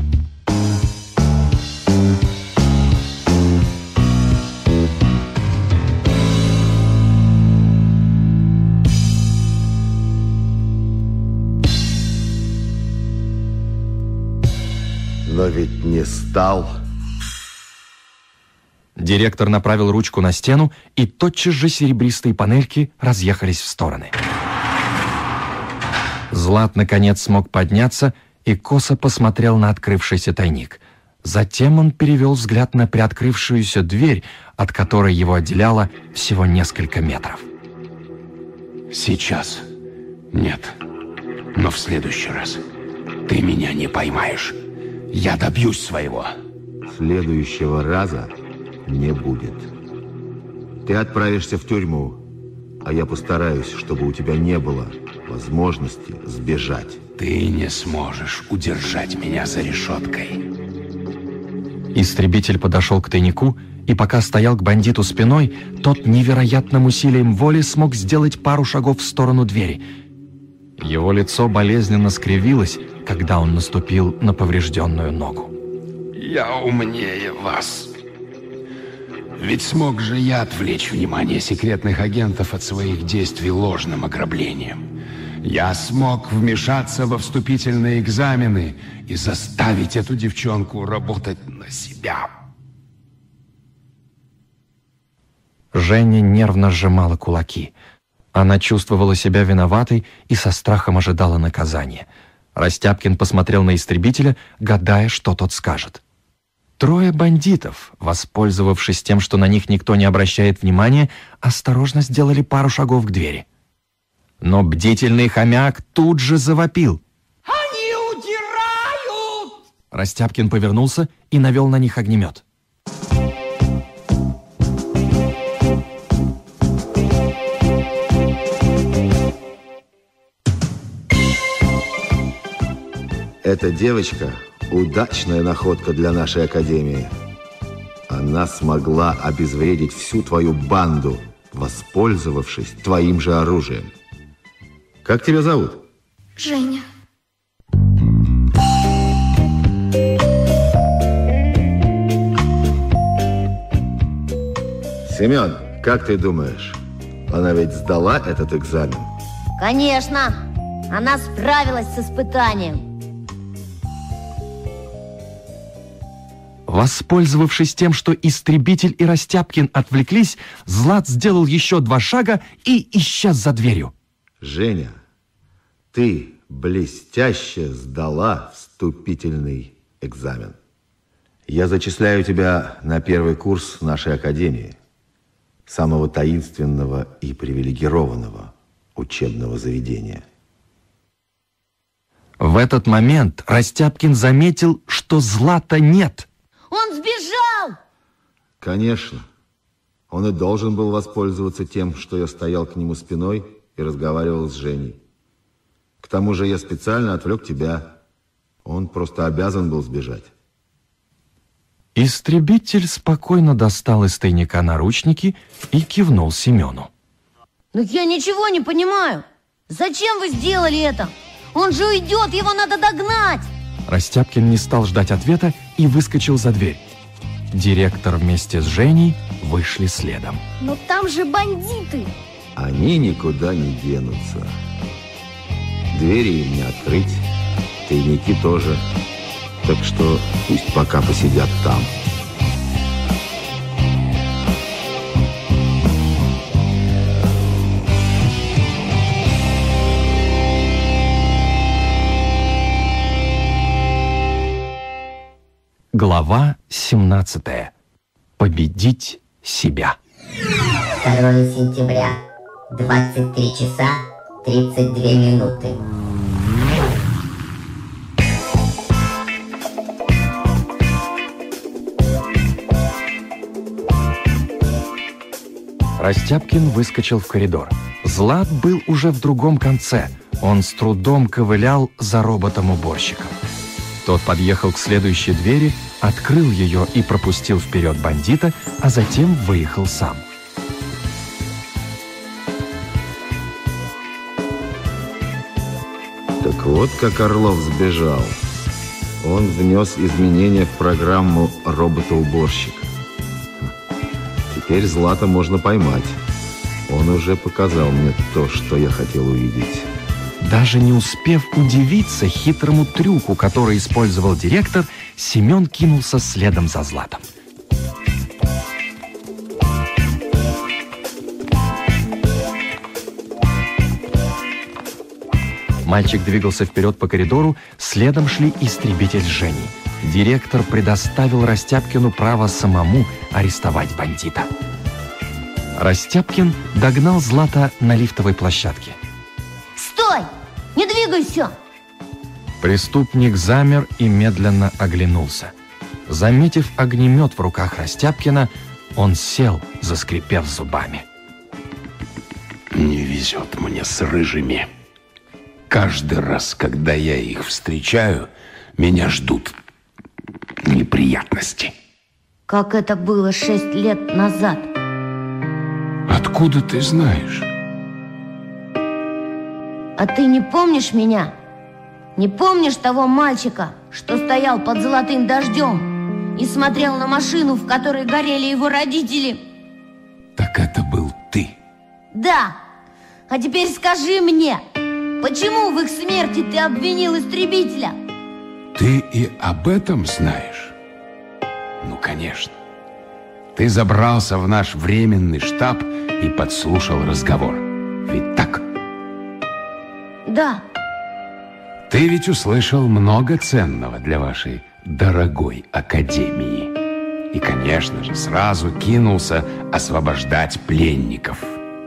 Но ведь не стал. Директор направил ручку на стену, и тотчас же серебристые панельки разъехались в стороны. Злат, наконец, смог подняться и косо посмотрел на открывшийся тайник. Затем он перевел взгляд на приоткрывшуюся дверь, от которой его отделяло всего несколько метров. Сейчас нет, но в следующий раз ты меня не поймаешь. Я добьюсь своего. Следующего раза не будет. Ты отправишься в тюрьму, а я постараюсь, чтобы у тебя не было возможности сбежать. Ты не сможешь удержать меня за решеткой. Истребитель подошел к тайнику, и пока стоял к бандиту спиной, тот невероятным усилием воли смог сделать пару шагов в сторону двери. Его лицо болезненно скривилось, когда он наступил на поврежденную ногу. Я умнее вас. Ведь смог же я отвлечь внимание секретных агентов от своих действий ложным ограблением. Я смог вмешаться во вступительные экзамены и заставить эту девчонку работать на себя. Женя нервно сжимала кулаки. Она чувствовала себя виноватой и со страхом ожидала наказания. Растяпкин посмотрел на истребителя, гадая, что тот скажет. Трое бандитов, воспользовавшись тем, что на них никто не обращает внимания, осторожно сделали пару шагов к двери. Но бдительный хомяк тут же завопил. Они удирают! Растяпкин повернулся и навел на них огнемет. Эта девочка – удачная находка для нашей академии. Она смогла обезвредить всю твою банду, воспользовавшись твоим же оружием. Как тебя зовут? Женя. Семен, как ты думаешь, она ведь сдала этот экзамен? Конечно, она справилась с испытанием. Воспользовавшись тем, что истребитель и Растяпкин отвлеклись, Злат сделал еще два шага и исчез за дверью. Женя, ты блестяще сдала вступительный экзамен. Я зачисляю тебя на первый курс нашей академии, самого таинственного и привилегированного учебного заведения. В этот момент Растяпкин заметил, что Злата нет. Он сбежал! Конечно. Он и должен был воспользоваться тем, что я стоял к нему спиной и разговаривал с Женей. К тому же я специально отвлек тебя. Он просто обязан был сбежать. Истребитель спокойно достал из тайника наручники и кивнул Семену. Но я ничего не понимаю. Зачем вы сделали это? Он же уйдет, его надо догнать. Растяпкин не стал ждать ответа и выскочил за дверь. Директор вместе с Женей вышли следом. Но там же бандиты. Они никуда не денутся. Двери им не открыть, тайники тоже. Так что пусть пока посидят там. Глава семнадцатая. Победить себя. второе сентября, двадцать три часа тридцать две минуты. Растяпкин выскочил в коридор. Злат был уже в другом конце. Он с трудом ковылял за роботом-уборщиком. Тот подъехал к следующей двери, открыл ее и пропустил вперед бандита, а затем выехал сам. Так вот как Орлов сбежал. Он внес изменения в программу робота-уборщика. Теперь Злата можно поймать. Он уже показал мне то, что я хотел увидеть. Даже не успев удивиться хитрому трюку, который использовал директор, Семен кинулся следом за Златом. Мальчик двигался вперед по коридору, следом шли истребитель с Женей. Директор предоставил Растяпкину право самому арестовать бандита. Растяпкин догнал Злата на лифтовой площадке. Стой! Не двигайся! Преступник замер и медленно оглянулся. Заметив огнемет в руках Растяпкина, он сел, заскрипев зубами. Не везет мне с рыжими. Каждый раз, когда я их встречаю, меня ждут неприятности. Как это было шесть лет назад. Откуда ты знаешь? А ты не помнишь меня? Не помнишь того мальчика, что стоял под золотым дождем и смотрел на машину, в которой горели его родители? Так это был ты. Да. А теперь скажи мне, почему в их смерти ты обвинил истребителя? Ты и об этом знаешь? Ну, конечно. Ты забрался в наш временный штаб и подслушал разговор. Ведь так? Да. Ты ведь услышал много ценного для вашей дорогой академии. И, конечно же, сразу кинулся освобождать пленников.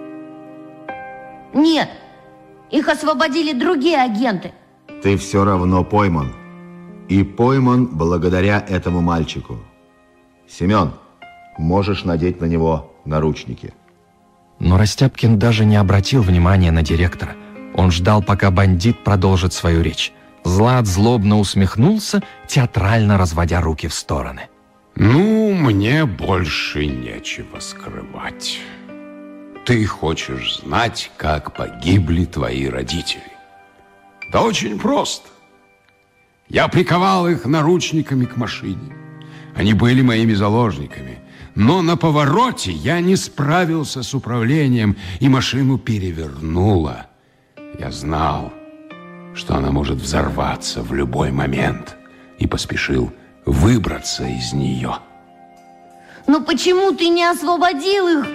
Нет. Их освободили другие агенты. Ты все равно пойман. И пойман благодаря этому мальчику. Семен, можешь надеть на него наручники. Но Растяпкин даже не обратил внимания на директора. Он ждал, пока бандит продолжит свою речь. Злат злобно усмехнулся, театрально разводя руки в стороны. Ну, мне больше нечего скрывать. Ты хочешь знать, как погибли твои родители? Да очень просто. Я приковал их наручниками к машине. Они были моими заложниками. Но на повороте я не справился с управлением, и машину перевернуло. Я знал, что она может взорваться в любой момент, и поспешил выбраться из нее. Но почему ты не освободил их?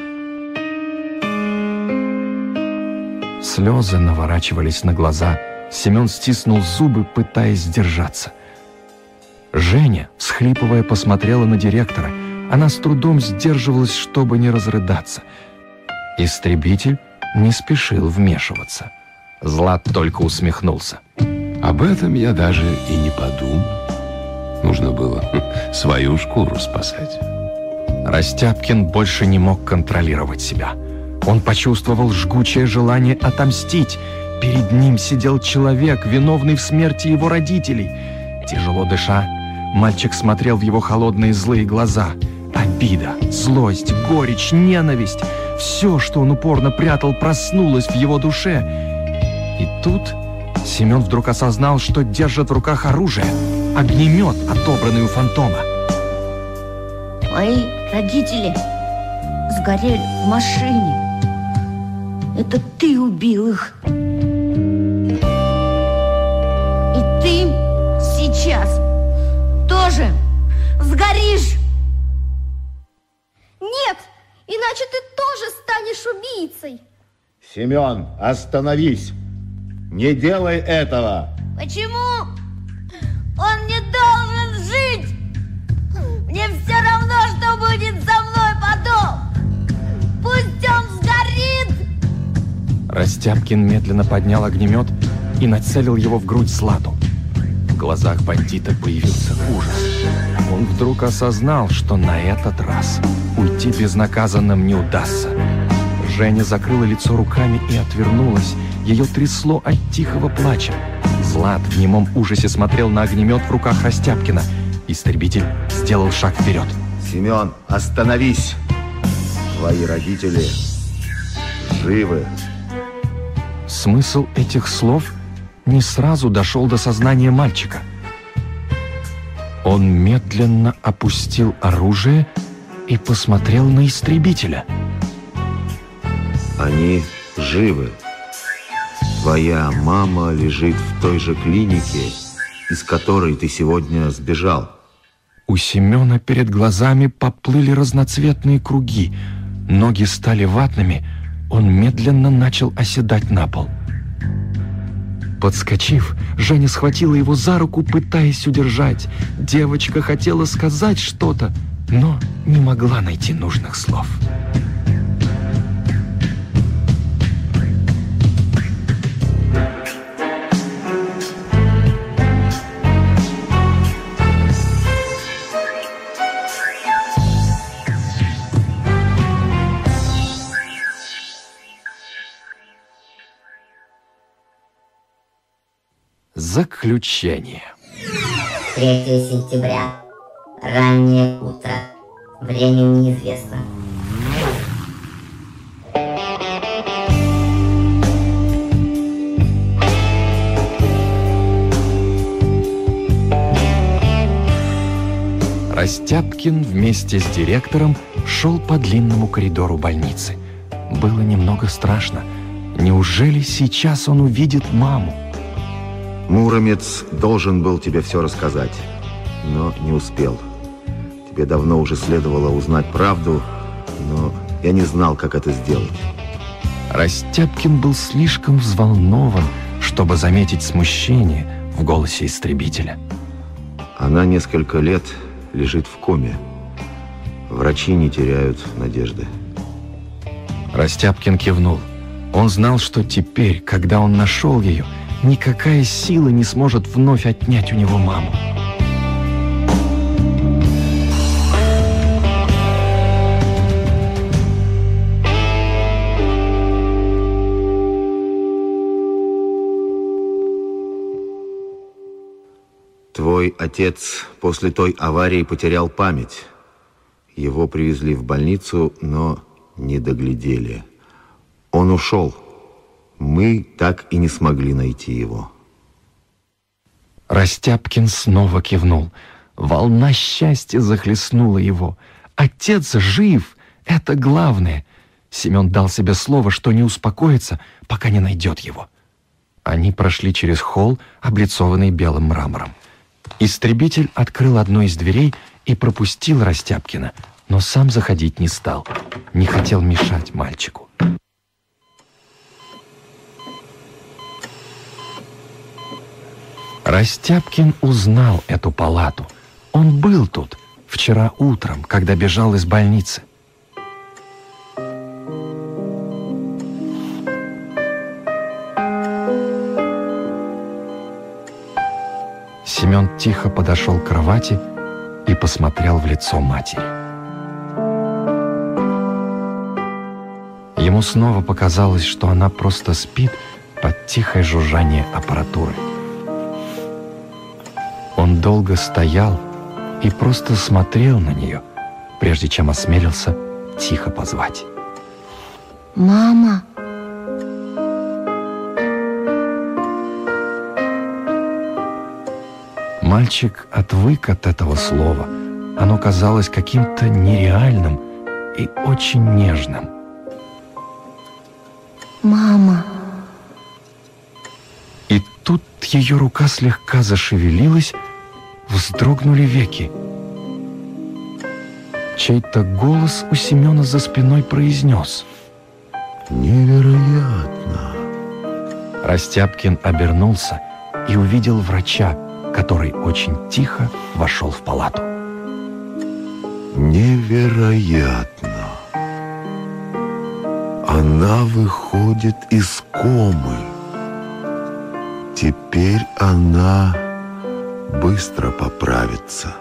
Слезы наворачивались на глаза. Семен стиснул зубы, пытаясь сдержаться. Женя, всхлипывая, посмотрела на директора. Она с трудом сдерживалась, чтобы не разрыдаться. Истребитель не спешил вмешиваться. Злат только усмехнулся. Об этом я даже и не подумал. Нужно было свою шкуру спасать. Растяпкин больше не мог контролировать себя. Он почувствовал жгучее желание отомстить. Перед ним сидел человек, виновный в смерти его родителей. Тяжело дыша, мальчик смотрел в его холодные злые глаза. Обида, злость, горечь, ненависть — все, что он упорно прятал, проснулось в его душе. И тут Семен вдруг осознал, что держит в руках оружие — огнемет, отобранный у фантома. Мои родители сгорели в машине. Это ты убил их. И ты сейчас тоже сгоришь. Нет, иначе ты тоже станешь убийцей. Семен, остановись. Не делай этого. Почему? Он не должен жить. Мне все равно, что будет со мной потом. Пусть он сгорит. Растяпкин медленно поднял огнемет и нацелил его в грудь Злату. В глазах бандита появился ужас. Он вдруг осознал, что на этот раз уйти безнаказанным не удастся. Женя закрыла лицо руками и отвернулась. Ее трясло от тихого плача. Злат в немом ужасе смотрел на огнемет в руках Растяпкина. Истребитель сделал шаг вперед. Семен, остановись! Твои родители живы. Смысл этих слов не сразу дошел до сознания мальчика. Он медленно опустил оружие и посмотрел на истребителя. Они живы. Твоя мама лежит в той же клинике, из которой ты сегодня сбежал. У Семена перед глазами поплыли разноцветные круги. Ноги стали ватными. Он медленно начал оседать на пол. Подскочив, Женя схватила его за руку, пытаясь удержать. Девочка хотела сказать что-то, но не могла найти нужных слов. Заключение. третьего сентября. Раннее утро. Время неизвестно. Растяпкин вместе с директором шел по длинному коридору больницы. Было немного страшно. Неужели сейчас он увидит маму? Муромец должен был тебе все рассказать, но не успел. Тебе давно уже следовало узнать правду, но я не знал, как это сделать. Растяпкин был слишком взволнован, чтобы заметить смущение в голосе истребителя. Она несколько лет лежит в коме. Врачи не теряют надежды. Растяпкин кивнул. Он знал, что теперь, когда он нашел ее, никакая сила не сможет вновь отнять у него маму. Твой отец после той аварии потерял память. Его привезли в больницу, но не доглядели. Он ушел. Мы так и не смогли найти его. Растяпкин снова кивнул. Волна счастья захлестнула его. Отец жив, это главное. Семен дал себе слово, что не успокоится, пока не найдет его. Они прошли через холл, облицованный белым мрамором. Истребитель открыл одну из дверей и пропустил Растяпкина, но сам заходить не стал. Не хотел мешать мальчику. Растяпкин узнал эту палату. Он был тут вчера утром, когда бежал из больницы. Семен тихо подошел к кровати и посмотрел в лицо матери. Ему снова показалось, что она просто спит под тихое жужжание аппаратуры. Он долго стоял и просто смотрел на нее, прежде чем осмелился тихо позвать. Мама. Мальчик отвык от этого слова. Оно казалось каким-то нереальным и очень нежным. Мама. И тут ее рука слегка зашевелилась, вздрогнули веки. Чей-то голос у Семена за спиной произнес: «Невероятно!» Растяпкин обернулся и увидел врача, который очень тихо вошел в палату. «Невероятно! Она выходит из комы. Теперь она быстро поправится».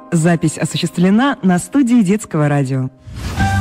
Запись осуществлена на студии детского радио.